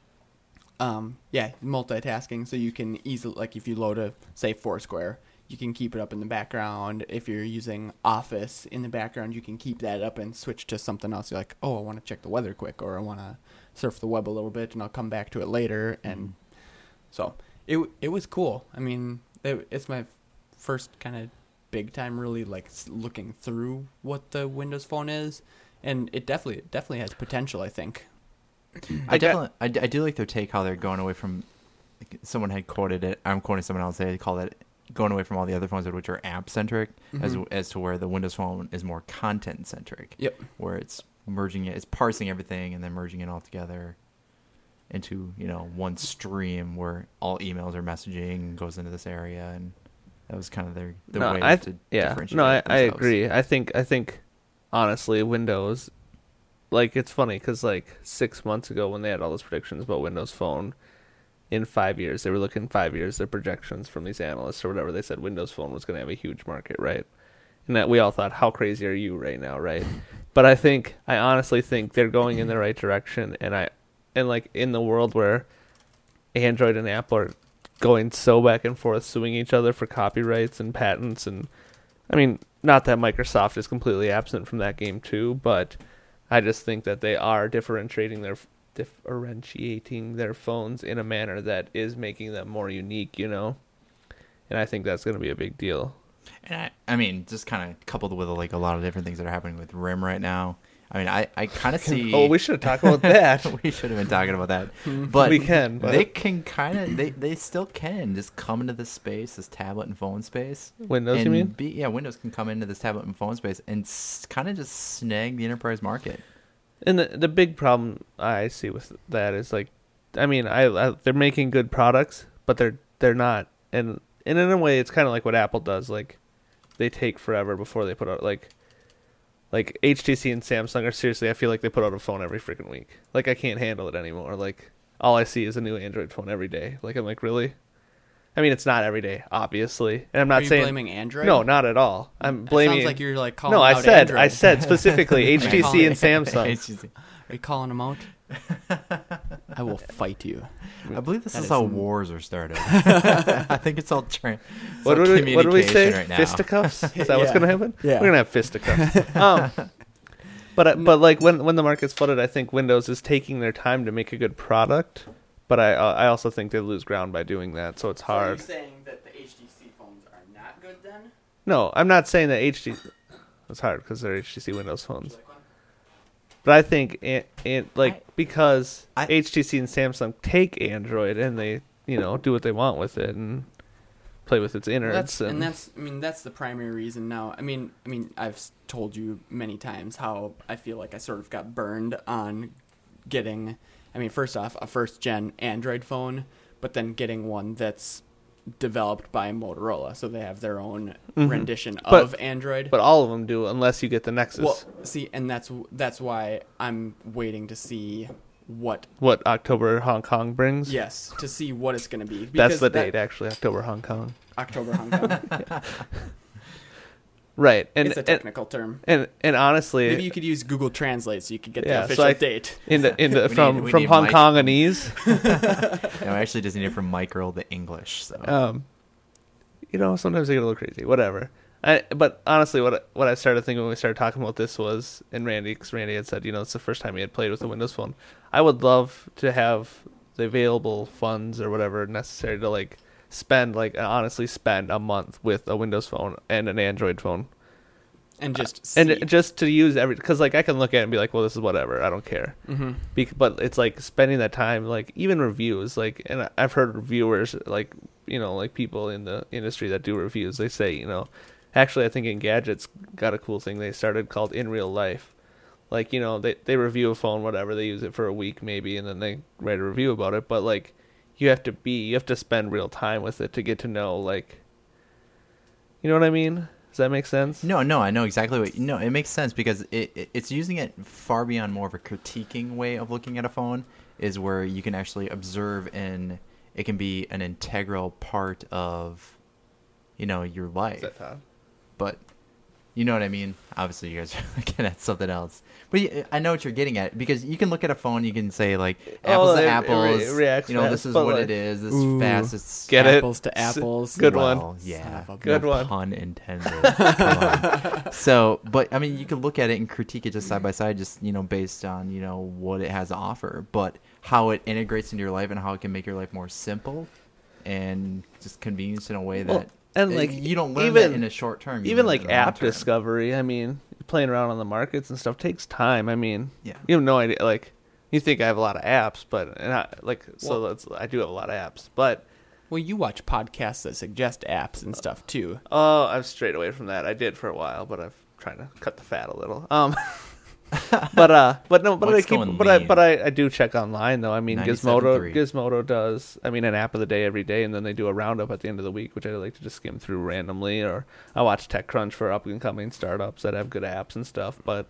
multitasking, so you can easily, like if you load a, say, Foursquare, you can keep it up in the background. If you're using Office in the background, you can keep that up and switch to something else. You're like, oh, I want to check the weather quick, or I want to surf the web a little bit, and I'll come back to it later. And so it was cool. I mean, it's my first kind of big time really like looking through what the Windows Phone is, and it definitely has potential, I think. I do like their take how they're going away from. Someone had quoted it. I'm quoting someone else. They call it going away from all the other phones which are app centric, as to where the Windows Phone is more content centric. Yep. Where it's merging it's parsing everything and then merging it all together into one stream where all emails are messaging goes into this area, and that was kind of the way to differentiate. No, I themselves. agree. I think honestly, Windows. Like, it's funny because, like, 6 months ago when they had all those predictions about Windows Phone, in 5 years, they were looking 5 years, their projections from these analysts or whatever, they said Windows Phone was going to have a huge market, right? And that we all thought, how crazy are you right now, right? But I honestly think they're going in the right direction, and like, in the world where Android and Apple are going so back and forth, suing each other for copyrights and patents, and, I mean, not that Microsoft is completely absent from that game, too, but I just think that they are differentiating their phones in a manner that is making them more unique, and I think that's going to be a big deal. And I mean, just kind of coupled with like a lot of different things that are happening with RIM right now, I mean, I kind of see. Oh, we should have talked about that. We should have been talking about that, but We can, but- They can kind of. They still can just come into this space, this tablet and phone space. Windows, you and mean? Yeah, Windows can come into this tablet and phone space and kind of just snag the enterprise market. And the big problem I see with that is like, I mean, they're making good products, but they're not, and in a way, it's kind of like what Apple does. Like, they take forever before they put out like HTC and Samsung are seriously. I feel like they put out a phone every freaking week. Like, I can't handle it anymore. Like, all I see is a new Android phone every day. Like, I'm like, really? I mean, it's not every day, obviously, and I'm not Are you saying blaming Android? No, not at all. I'm It blaming. sounds like you're like calling no, out I Android. said specifically HTC and Samsung. HTC. Are you calling them out? I will fight you. I believe this That is is how n- wars are started. I think it's all What do we say? Right now. Fisticuffs? Is that what's Yeah. going to happen? Yeah. We're going to have fisticuffs. But like when the market's flooded, I think Windows is taking their time to make a good product. But I also think they lose ground by doing that, so it's hard. So you're saying that the HTC phones are not good then? No, I'm not saying that HTC. It's hard because they're HTC Windows phones. But I think because I- HTC and Samsung take Android and they do what they want with it and play with its innards. That's the primary reason now. I mean, I've told you many times how I feel like I sort of got burned on getting, first off, a first gen Android phone, but then getting one that's developed by Motorola, so they have their own rendition of Android. But all of them do, unless you get the Nexus. Well, see, and that's why I'm waiting to see what October Hong Kong brings? Yes, to see what it's going to be. That's because the date, actually, October Hong Kong. October Hong Kong. Right, and It's a technical term. and honestly, Maybe you could use Google Translate so you could get Yeah, the so official date. from need Hong Mike. Kongese. No, I actually just need it from Mike Earl the English. So Sometimes they get a little crazy. Whatever. But honestly, what I started thinking when we started talking about this was, and Randy had said, it's the first time he had played with a Windows phone. I would love to have the available funds or whatever necessary to honestly spend a month with a Windows phone and an Android phone. And just see. And just to use because I can look at it and be like, well, this is whatever, I don't care. Mm-hmm. But it's like spending that time, like even reviews, and I've heard reviewers, people in the industry that do reviews, they say, actually I think Engadget's got a cool thing they started called In Real Life. Like, they review a phone, whatever, they use it for a week maybe, and then they write a review about it. But like, you have to spend real time with it to get to know, you know what I mean? Does that make sense? No, I know exactly what. No, it makes sense because it's using it far beyond more of a critiquing way of looking at a phone, is where you can actually observe and it can be an integral part of, your life. Is that Todd? But you know what I mean? Obviously, you guys are looking at something else. But I know what you're getting at, because you can look at a phone, you can say, apples to apples. It reacts fast, this is but, what it is. This is fast. It's Get it? apples to apples. Good well, one. Yeah. Son of a Good no one. Pun intended. Come on. So, but you can look at it and critique it just side by side, just based on what it has to offer, but how it integrates into your life and how it can make your life more simple and just convenience in a way that you don't learn that in a short term. You Even learn it in the app long term. discovery. Playing around on the markets and stuff takes time. Yeah. You have no idea. You think I have a lot of apps, but I do have a lot of apps, but. Well, you watch podcasts that suggest apps and stuff too. Oh, I've strayed away from that. I did for a while, but I've trying to cut the fat a little. But I do check online though. 97.3. Gizmodo does. An app of the day every day, and then they do a roundup at the end of the week, which I like to just skim through randomly. Or I watch TechCrunch for up and coming startups that have good apps and stuff. But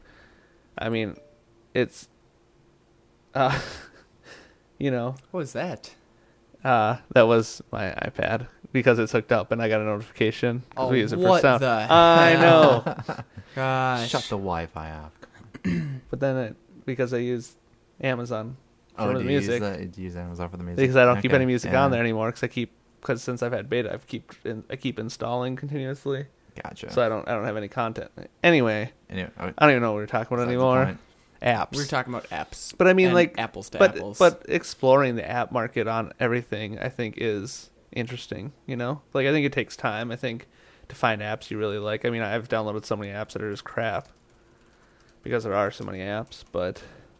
it's, What was that? that was my iPad because it's hooked up, and I got a notification. 'Cause we use it for what sound. the I know. Gosh. Shut the Wi-Fi off. But then because I use Amazon Oh, for do the you music, use Amazon for the music? because I don't keep Okay, any music yeah. on there anymore. Because since I've had beta, I keep installing continuously, Gotcha. so I don't have any content. Anyway, Anyway, I don't even know what we're talking about besides the anymore. point. We Apps, were talking about apps. but and apples to apples. but exploring the app market on everything, I think, is interesting. I think it takes time. I think to find apps you really like. I've downloaded so many apps that are just crap. because there are so many apps. But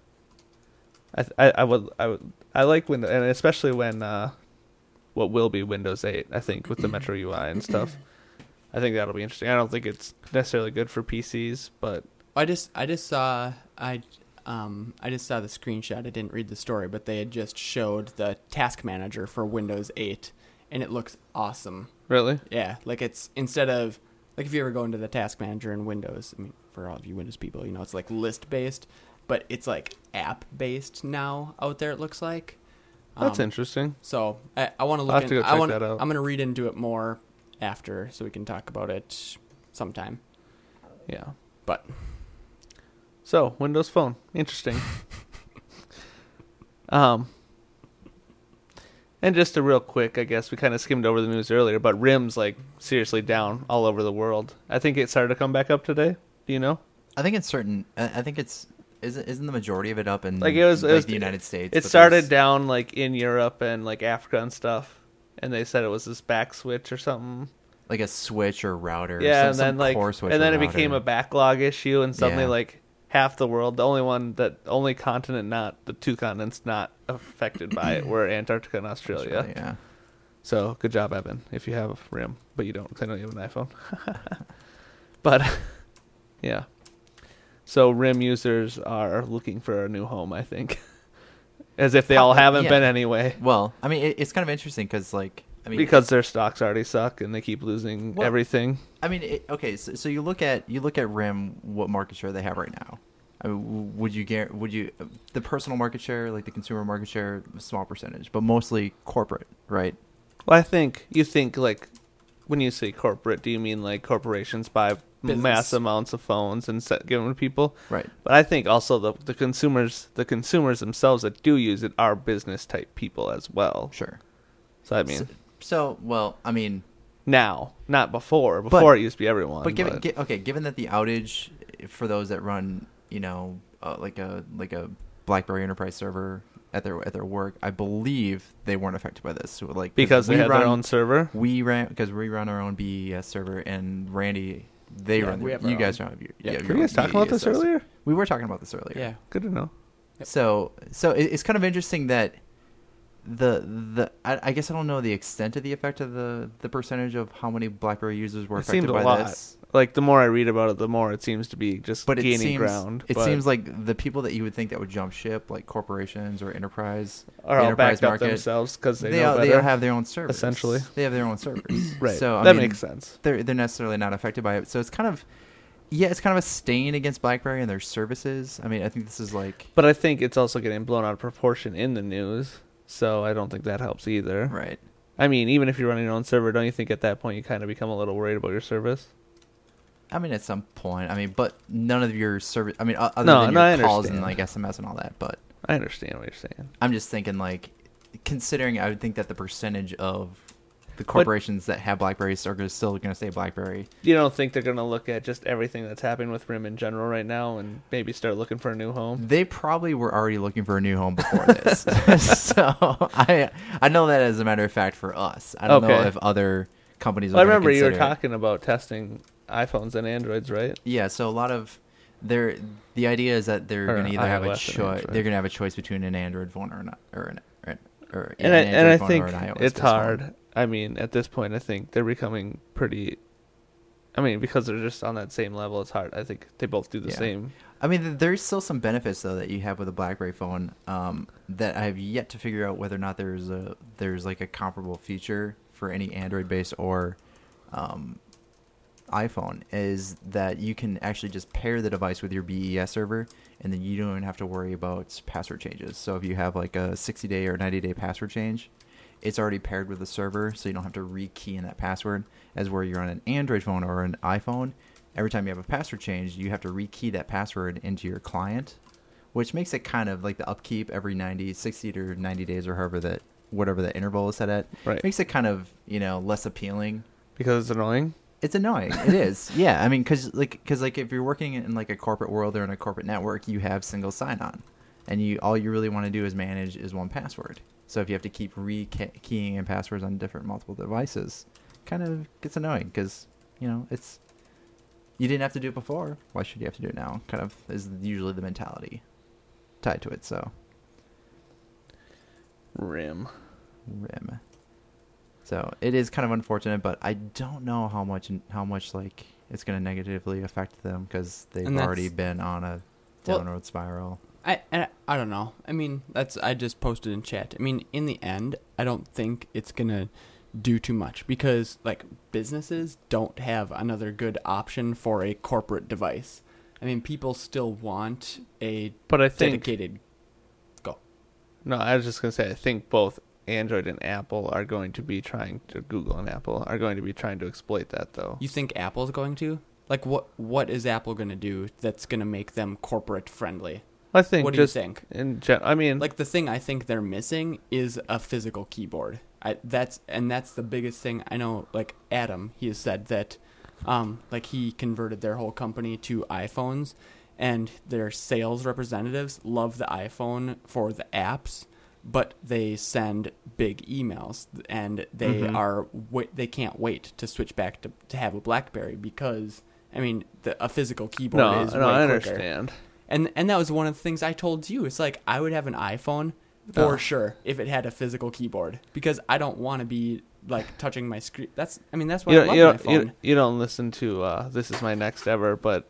I like Windows, and especially when what will be Windows 8. I think with the Metro UI and stuff. I think that'll be interesting. I don't think it's necessarily good for PCs, but I just saw the screenshot. I didn't read the story, but they had just showed the task manager for Windows 8, and it looks awesome. really, Yeah, like it's instead of like if you ever go into the task manager in Windows. I mean, for all of you Windows people, it's like list based, but it's like app based now out there. It looks like. that's interesting. So I want to look. I'll have to go check that out. I'm going to read into it more after, so we can talk about it sometime. Yeah. But So Windows Phone, interesting. And just a real quick, I guess we kind of skimmed over the news earlier, but RIM's like seriously down all over the world. I think it started to come back up today. Do you know? I think it's certain. I think it's isn't the majority of it up in Like it was the United States. It but started there's- down like in Europe and like Africa and stuff, and they said it was this back switch or something. like a switch or router. Yeah, some and then like core switch and or then it router. became a backlog issue, and suddenly Yeah. like half the world, the only continent not the two continents not affected by it were Antarctica and Australia. Yeah. So good job, Evan, if you have RIM, but you don't, 'cause I know you have an iPhone. But yeah, so RIM users are looking for a new home, I think, as if they all haven't Yeah. been anyway, Well, I mean, it's kind of interesting because, like, I mean, because their stocks already suck and they keep losing Well, everything. I mean, okay, so you look at RIM, what market share they have right now. I mean, would you the personal market share, like the consumer market share, a small percentage, but mostly corporate, right? Well, I think you think like when you say corporate, do you mean like corporations buy Business. mass amounts of phones and give them to people? Right. But I think also the consumers themselves that do use it are business type people as well. Sure. So I mean, So well, I mean, now, not before. Before it used to be everyone. but given that the outage for those that run, like a BlackBerry Enterprise server at their work, I believe they weren't affected by this. So, like because they had their own server. We run our own BES server, and Randy, they Yeah, run. we have You our guys own. don't have your. Yeah. Yeah, Were you guys talking about this earlier? We were talking about this earlier. yeah, Good to know. Yep. So it's kind of interesting that I guess I don't know the extent of the effect of the percentage of how many BlackBerry users were It seemed affected a by lot. this. Like the more I read about it, the more it seems to be just But gaining ground. It but seems like the people that you would think that would jump ship, like corporations or enterprise, are the all enterprise backed up market, themselves because they they know all, better. they all have their own servers. essentially. They have their own servers. Right. So I that mean, makes sense. They're necessarily not affected by it. So it's kind of it's kind of a stain against BlackBerry and their services. I mean, I think this is like But I think it's also getting blown out of proportion in the news, so I don't think that helps either. right. I mean, even if you're running your own server, don't you think at that point you kind of become a little worried about your service? I mean, at some point. I mean, but none of your service. I mean, other No, than no, I your calls understand. and like SMS and all that. But I understand what you're saying. I'm just thinking, like, considering I would think that the percentage of the corporations that have BlackBerries are still going to say BlackBerry. You don't think they're going to look at just everything that's happening with RIM in general right now and maybe start looking for a new home? They probably were already looking for a new home before this. So I know that as a matter of fact for us. I don't know Okay. if other companies. Well, I are gonna remember you were consider it. talking about testing iPhones and Androids, right? Yeah, so a lot of the idea is that they're Or going to either have a iOS and choice. Android. They're going to have a choice between an Android phone or an And I Android phone think or an iOS it's based hard. phone. I mean, at this point, I think they're becoming pretty. I mean, because they're just on that same level, it's hard. I think they both do the Yeah. same. I mean, there's still some benefits though that you have with a BlackBerry phone that I have yet to figure out whether or not there's like a comparable feature for any Android based or iPhone, is that you can actually just pair the device with your BES server, and then you don't even have to worry about password changes. So if you have like a 60-day or 90-day password change, it's already paired with the server, so you don't have to rekey in that password. As where you're on an Android phone or an iPhone, every time you have a password change, you have to rekey that password into your client, which makes it kind of like the upkeep every 60 to 90 days or whatever the interval is set at. Right. Makes it kind of, less appealing. Because it's annoying. It's annoying. It is. Yeah. I mean, because if you're working in like a corporate world or in a corporate network, you have single sign-on, and all you really want to do is manage is one password. So if you have to keep rekeying in passwords on different multiple devices, kind of gets annoying because it's You didn't have to do it before. Why should you have to do it now? Kind of is usually the mentality tied to it. So RIM. So it is kind of unfortunate, but I don't know how much like it's going to negatively affect them because they've already been on a downward spiral. I don't know. I mean, I just posted in chat. I mean, in the end, I don't think it's gonna do too much because like businesses don't have another good option for a corporate device. I mean, people still want a dedicated. Go. No, I was just gonna say I think both Android and Apple are going to be Google and Apple are going to be trying to exploit that though. You think Apple's going to? Like what is Apple going to do that's going to make them corporate friendly? I think. What do you think? I mean, like the thing I think they're missing is a physical keyboard. That's the biggest thing. I know. Like Adam, he has said that, like he converted their whole company to iPhones, and their sales representatives love the iPhone for the apps, but they send big emails, and they they can't wait to switch back to have a BlackBerry because I mean a physical keyboard is way quicker. I understand. And that was one of the things I told you. It's like I would have an iPhone for sure if it had a physical keyboard because I don't want to be like touching my screen. That's why I love my phone. You don't listen to This Is My Next Ever, but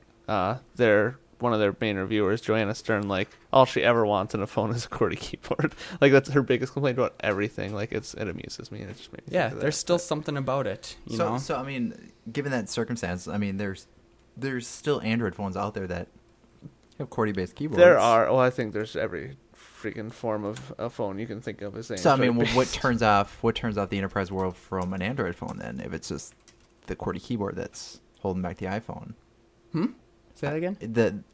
one of their main reviewers, Joanna Stern, like all she ever wants in a phone is a QWERTY keyboard. Like that's her biggest complaint about everything. Like it amuses me and it just makes me think of there's still something about it, you know. So I mean, given that circumstance, I mean there's still Android phones out there that have QWERTY-based keyboards. There are. Well, I think there's every freaking form of a phone you can think of as Android. So I mean, what turns off the enterprise world from an Android phone then? If it's just the QWERTY keyboard that's holding back the iPhone. Say that again.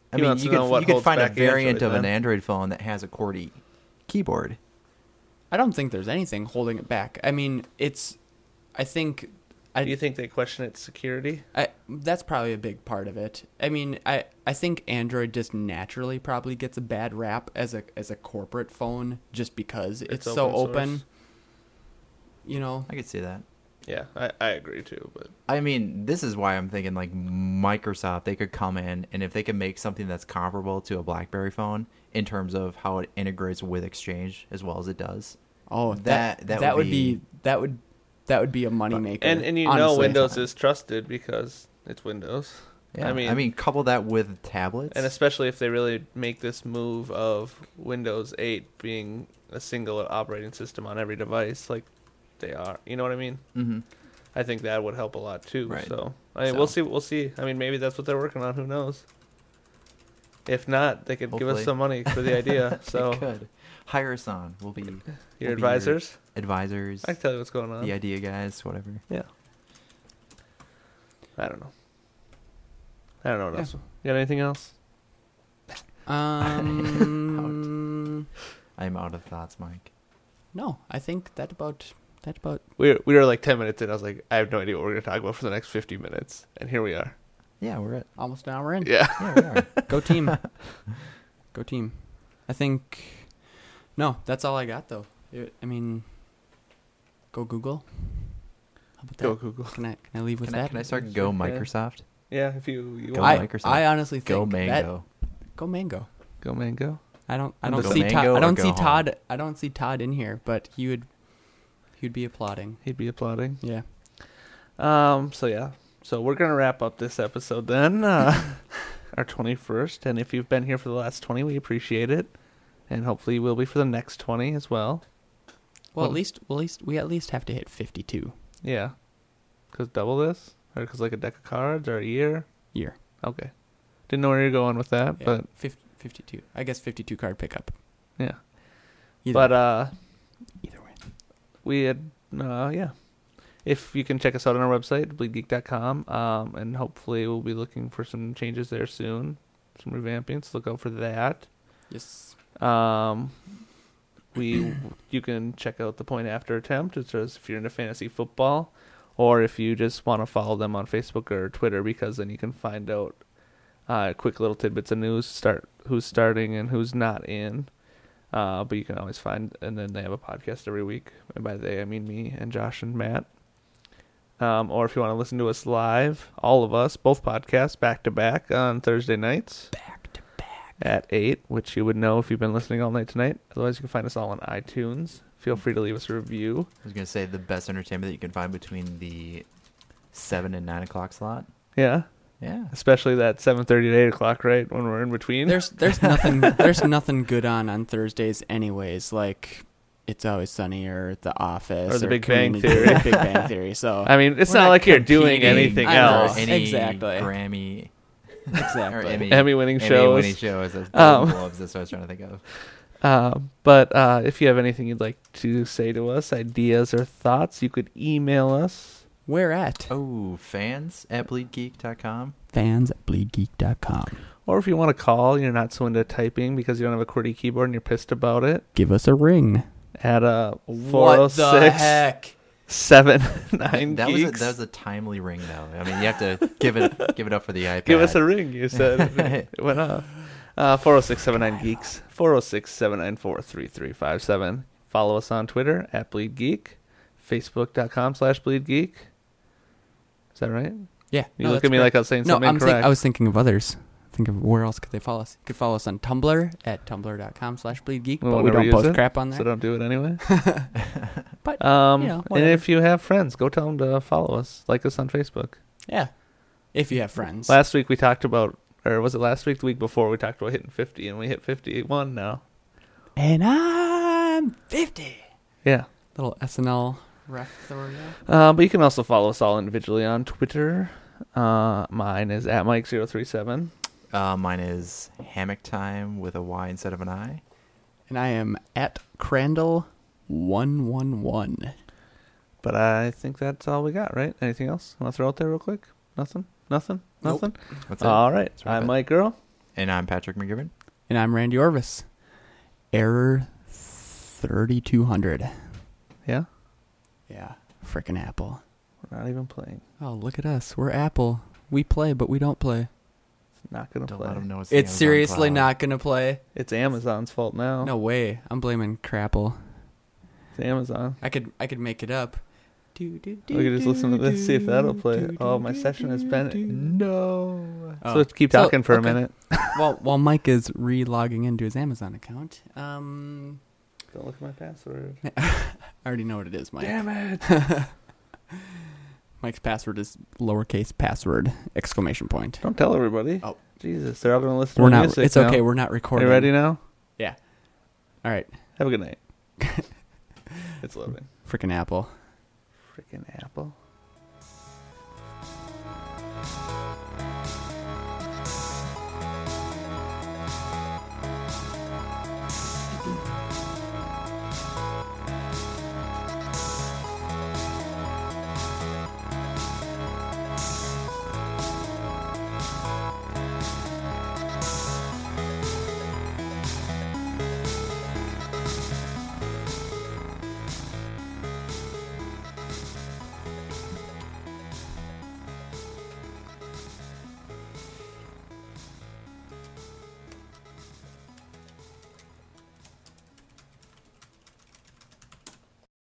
You could find a variant of an Android phone that has a QWERTY keyboard. I don't think there's anything holding it back. I mean, do you think they question its security? That's probably a big part of it. I mean, I think Android just naturally probably gets a bad rap as a corporate phone just because it's so open. You know, I could see that. Yeah, I agree too. But I mean, this is why I'm thinking like Microsoft. They could come in and if they could make something that's comparable to a BlackBerry phone in terms of how it integrates with Exchange as well as it does. Oh, that would be a moneymaker. And you know Windows is trusted because it's Windows. Yeah, I mean, couple that with tablets. And especially if they really make this move of Windows 8 being a single operating system on every device like they are. You know what I mean? Mm-hmm. I think that would help a lot too. Right. So, I mean, we'll see. I mean, maybe that's what they're working on. Who knows? If not, they could give us some money for the idea. So they could. Hire us on. We'll be your advisors. Advisors. I can tell you what's going on. The idea guys, whatever. Yeah. I don't know what else. You got anything else? I'm out of thoughts, Mike. No, I think that about. We were like 10 minutes in. I was like, I have no idea what we're going to talk about for the next 50 minutes, and here we are. Yeah, we're at almost an hour in. Yeah, we are. Go team. Go team. I think. No, that's all I got though. I mean, go Google. How about that? Go Google. Can I leave with that? Can I start Go Microsoft? Yeah, if you Go want. Microsoft. I honestly think Go Mango. Go Mango. Go Mango. I don't Go see Mango Todd. or I don't see Todd in here, but he'd be applauding. He'd be applauding. Yeah. So we're gonna wrap up this episode then, our 21st. And if you've been here for the last 20, we appreciate it, and hopefully you will be for the next 20 as well. Well, at least we have to hit 52. Yeah, because double this, or because like a deck of cards, or a year. Okay, didn't know where you're going with that, Yeah, but 52. I guess 52 card pickup. Yeah. Either way. We had if you can check us out on our website, bleedgeek.com, and hopefully we'll be looking for some changes there soon, some revamping, so look out for that. Yes. You can check out the Point After Attempt. It says if you're into fantasy football, or if you just want to follow them on Facebook or Twitter, because then you can find out quick little tidbits of news, who's starting and who's not in. But you can always find, and then they have a podcast every week. And by they, I mean me and Josh and Matt. Or if you want to listen to us live, all of us, both podcasts, back to back on Thursday nights. Back to back. At 8, which you would know if you've been listening all night tonight. Otherwise, you can find us all on iTunes. Feel free to leave us a review. I was going to say the best entertainment that you can find between the 7 and 9 o'clock slot. Yeah. Yeah. Especially that 7:30 to 8 o'clock, right, when we're in between. There's nothing good on Thursdays anyways. Like It's Always Sunny or The Office Or The Big Bang Community- Theory. Big Bang Theory. So I mean, it's We're not not like you're doing competing anything I know. else. Any Exactly. Grammy or exactly. Emmy-winning shows. Emmy-winning shows. That's Um, Globes. That's what I was trying to think of. But if you have anything you'd like to say to us, ideas or thoughts, you could email us. Where at? Oh, fans at bleedgeek.com. Fans@bleedgeek.com. Or if you want to call, you're not so into typing because you don't have a QWERTY keyboard and you're pissed about it, Give us a ring. at What the 406 heck? 79 That geeks. was a timely ring, though. I mean, you have to give it up for the iPad. Give us a ring, you said. It went off. 406-79 geeks. 406-794-3357. Follow us on Twitter at Bleed Geek. Facebook.com/Bleed Geek. Is that right? Yeah. You look at me like I was saying something incorrect. I was thinking of others. Think of where else could they follow us? You could follow us on Tumblr at tumblr.com/bleedgeek, We'll but we never don't use post it, crap on so there. don't do it anyway. But, and whatever. if you have friends, go tell them to follow us. Like us on Facebook. Yeah. If you have friends. Last week we talked about, or was it last week, the week before, we talked about hitting 50, and we hit 51 now. And I'm 50. Yeah. Little SNL ref there. But you can also follow us all individually on Twitter. Mine is at Mike037. Mine is Hammock Time with a Y instead of an I. And I am at Crandall111. But I think that's all we got, right? Anything else? Want to throw out there real quick? Nothing? Nope. Nothing? That's it. All right. Let's wrap I'm it. Mike Girl. And I'm Patrick McGibbon. And I'm Randy Orvis. Error 3200. Yeah? Yeah. Frickin' Apple. We're not even playing. Oh, look at us. We're Apple. We play, but we don't play. It's not going to Don't play. let them know It's Amazon seriously Cloud. not going to play. It's Amazon's fault now. No way. I'm blaming Crapple. It's Amazon. I could make it up. We could just listen to this, see if that'll play. Oh, my session has been... No. Oh. So let's keep talking for a okay. minute. While Mike is re-logging into his Amazon account, I Don't look at my password. already know what it is, Mike. Damn it. Mike's password is lowercase password ! Don't tell everybody. Oh. Jesus, they're all going to listen We're to not. music It's now. okay. We're not Are recording. you ready now? Yeah. All right. Have a good night. It's loading. Frickin' Apple.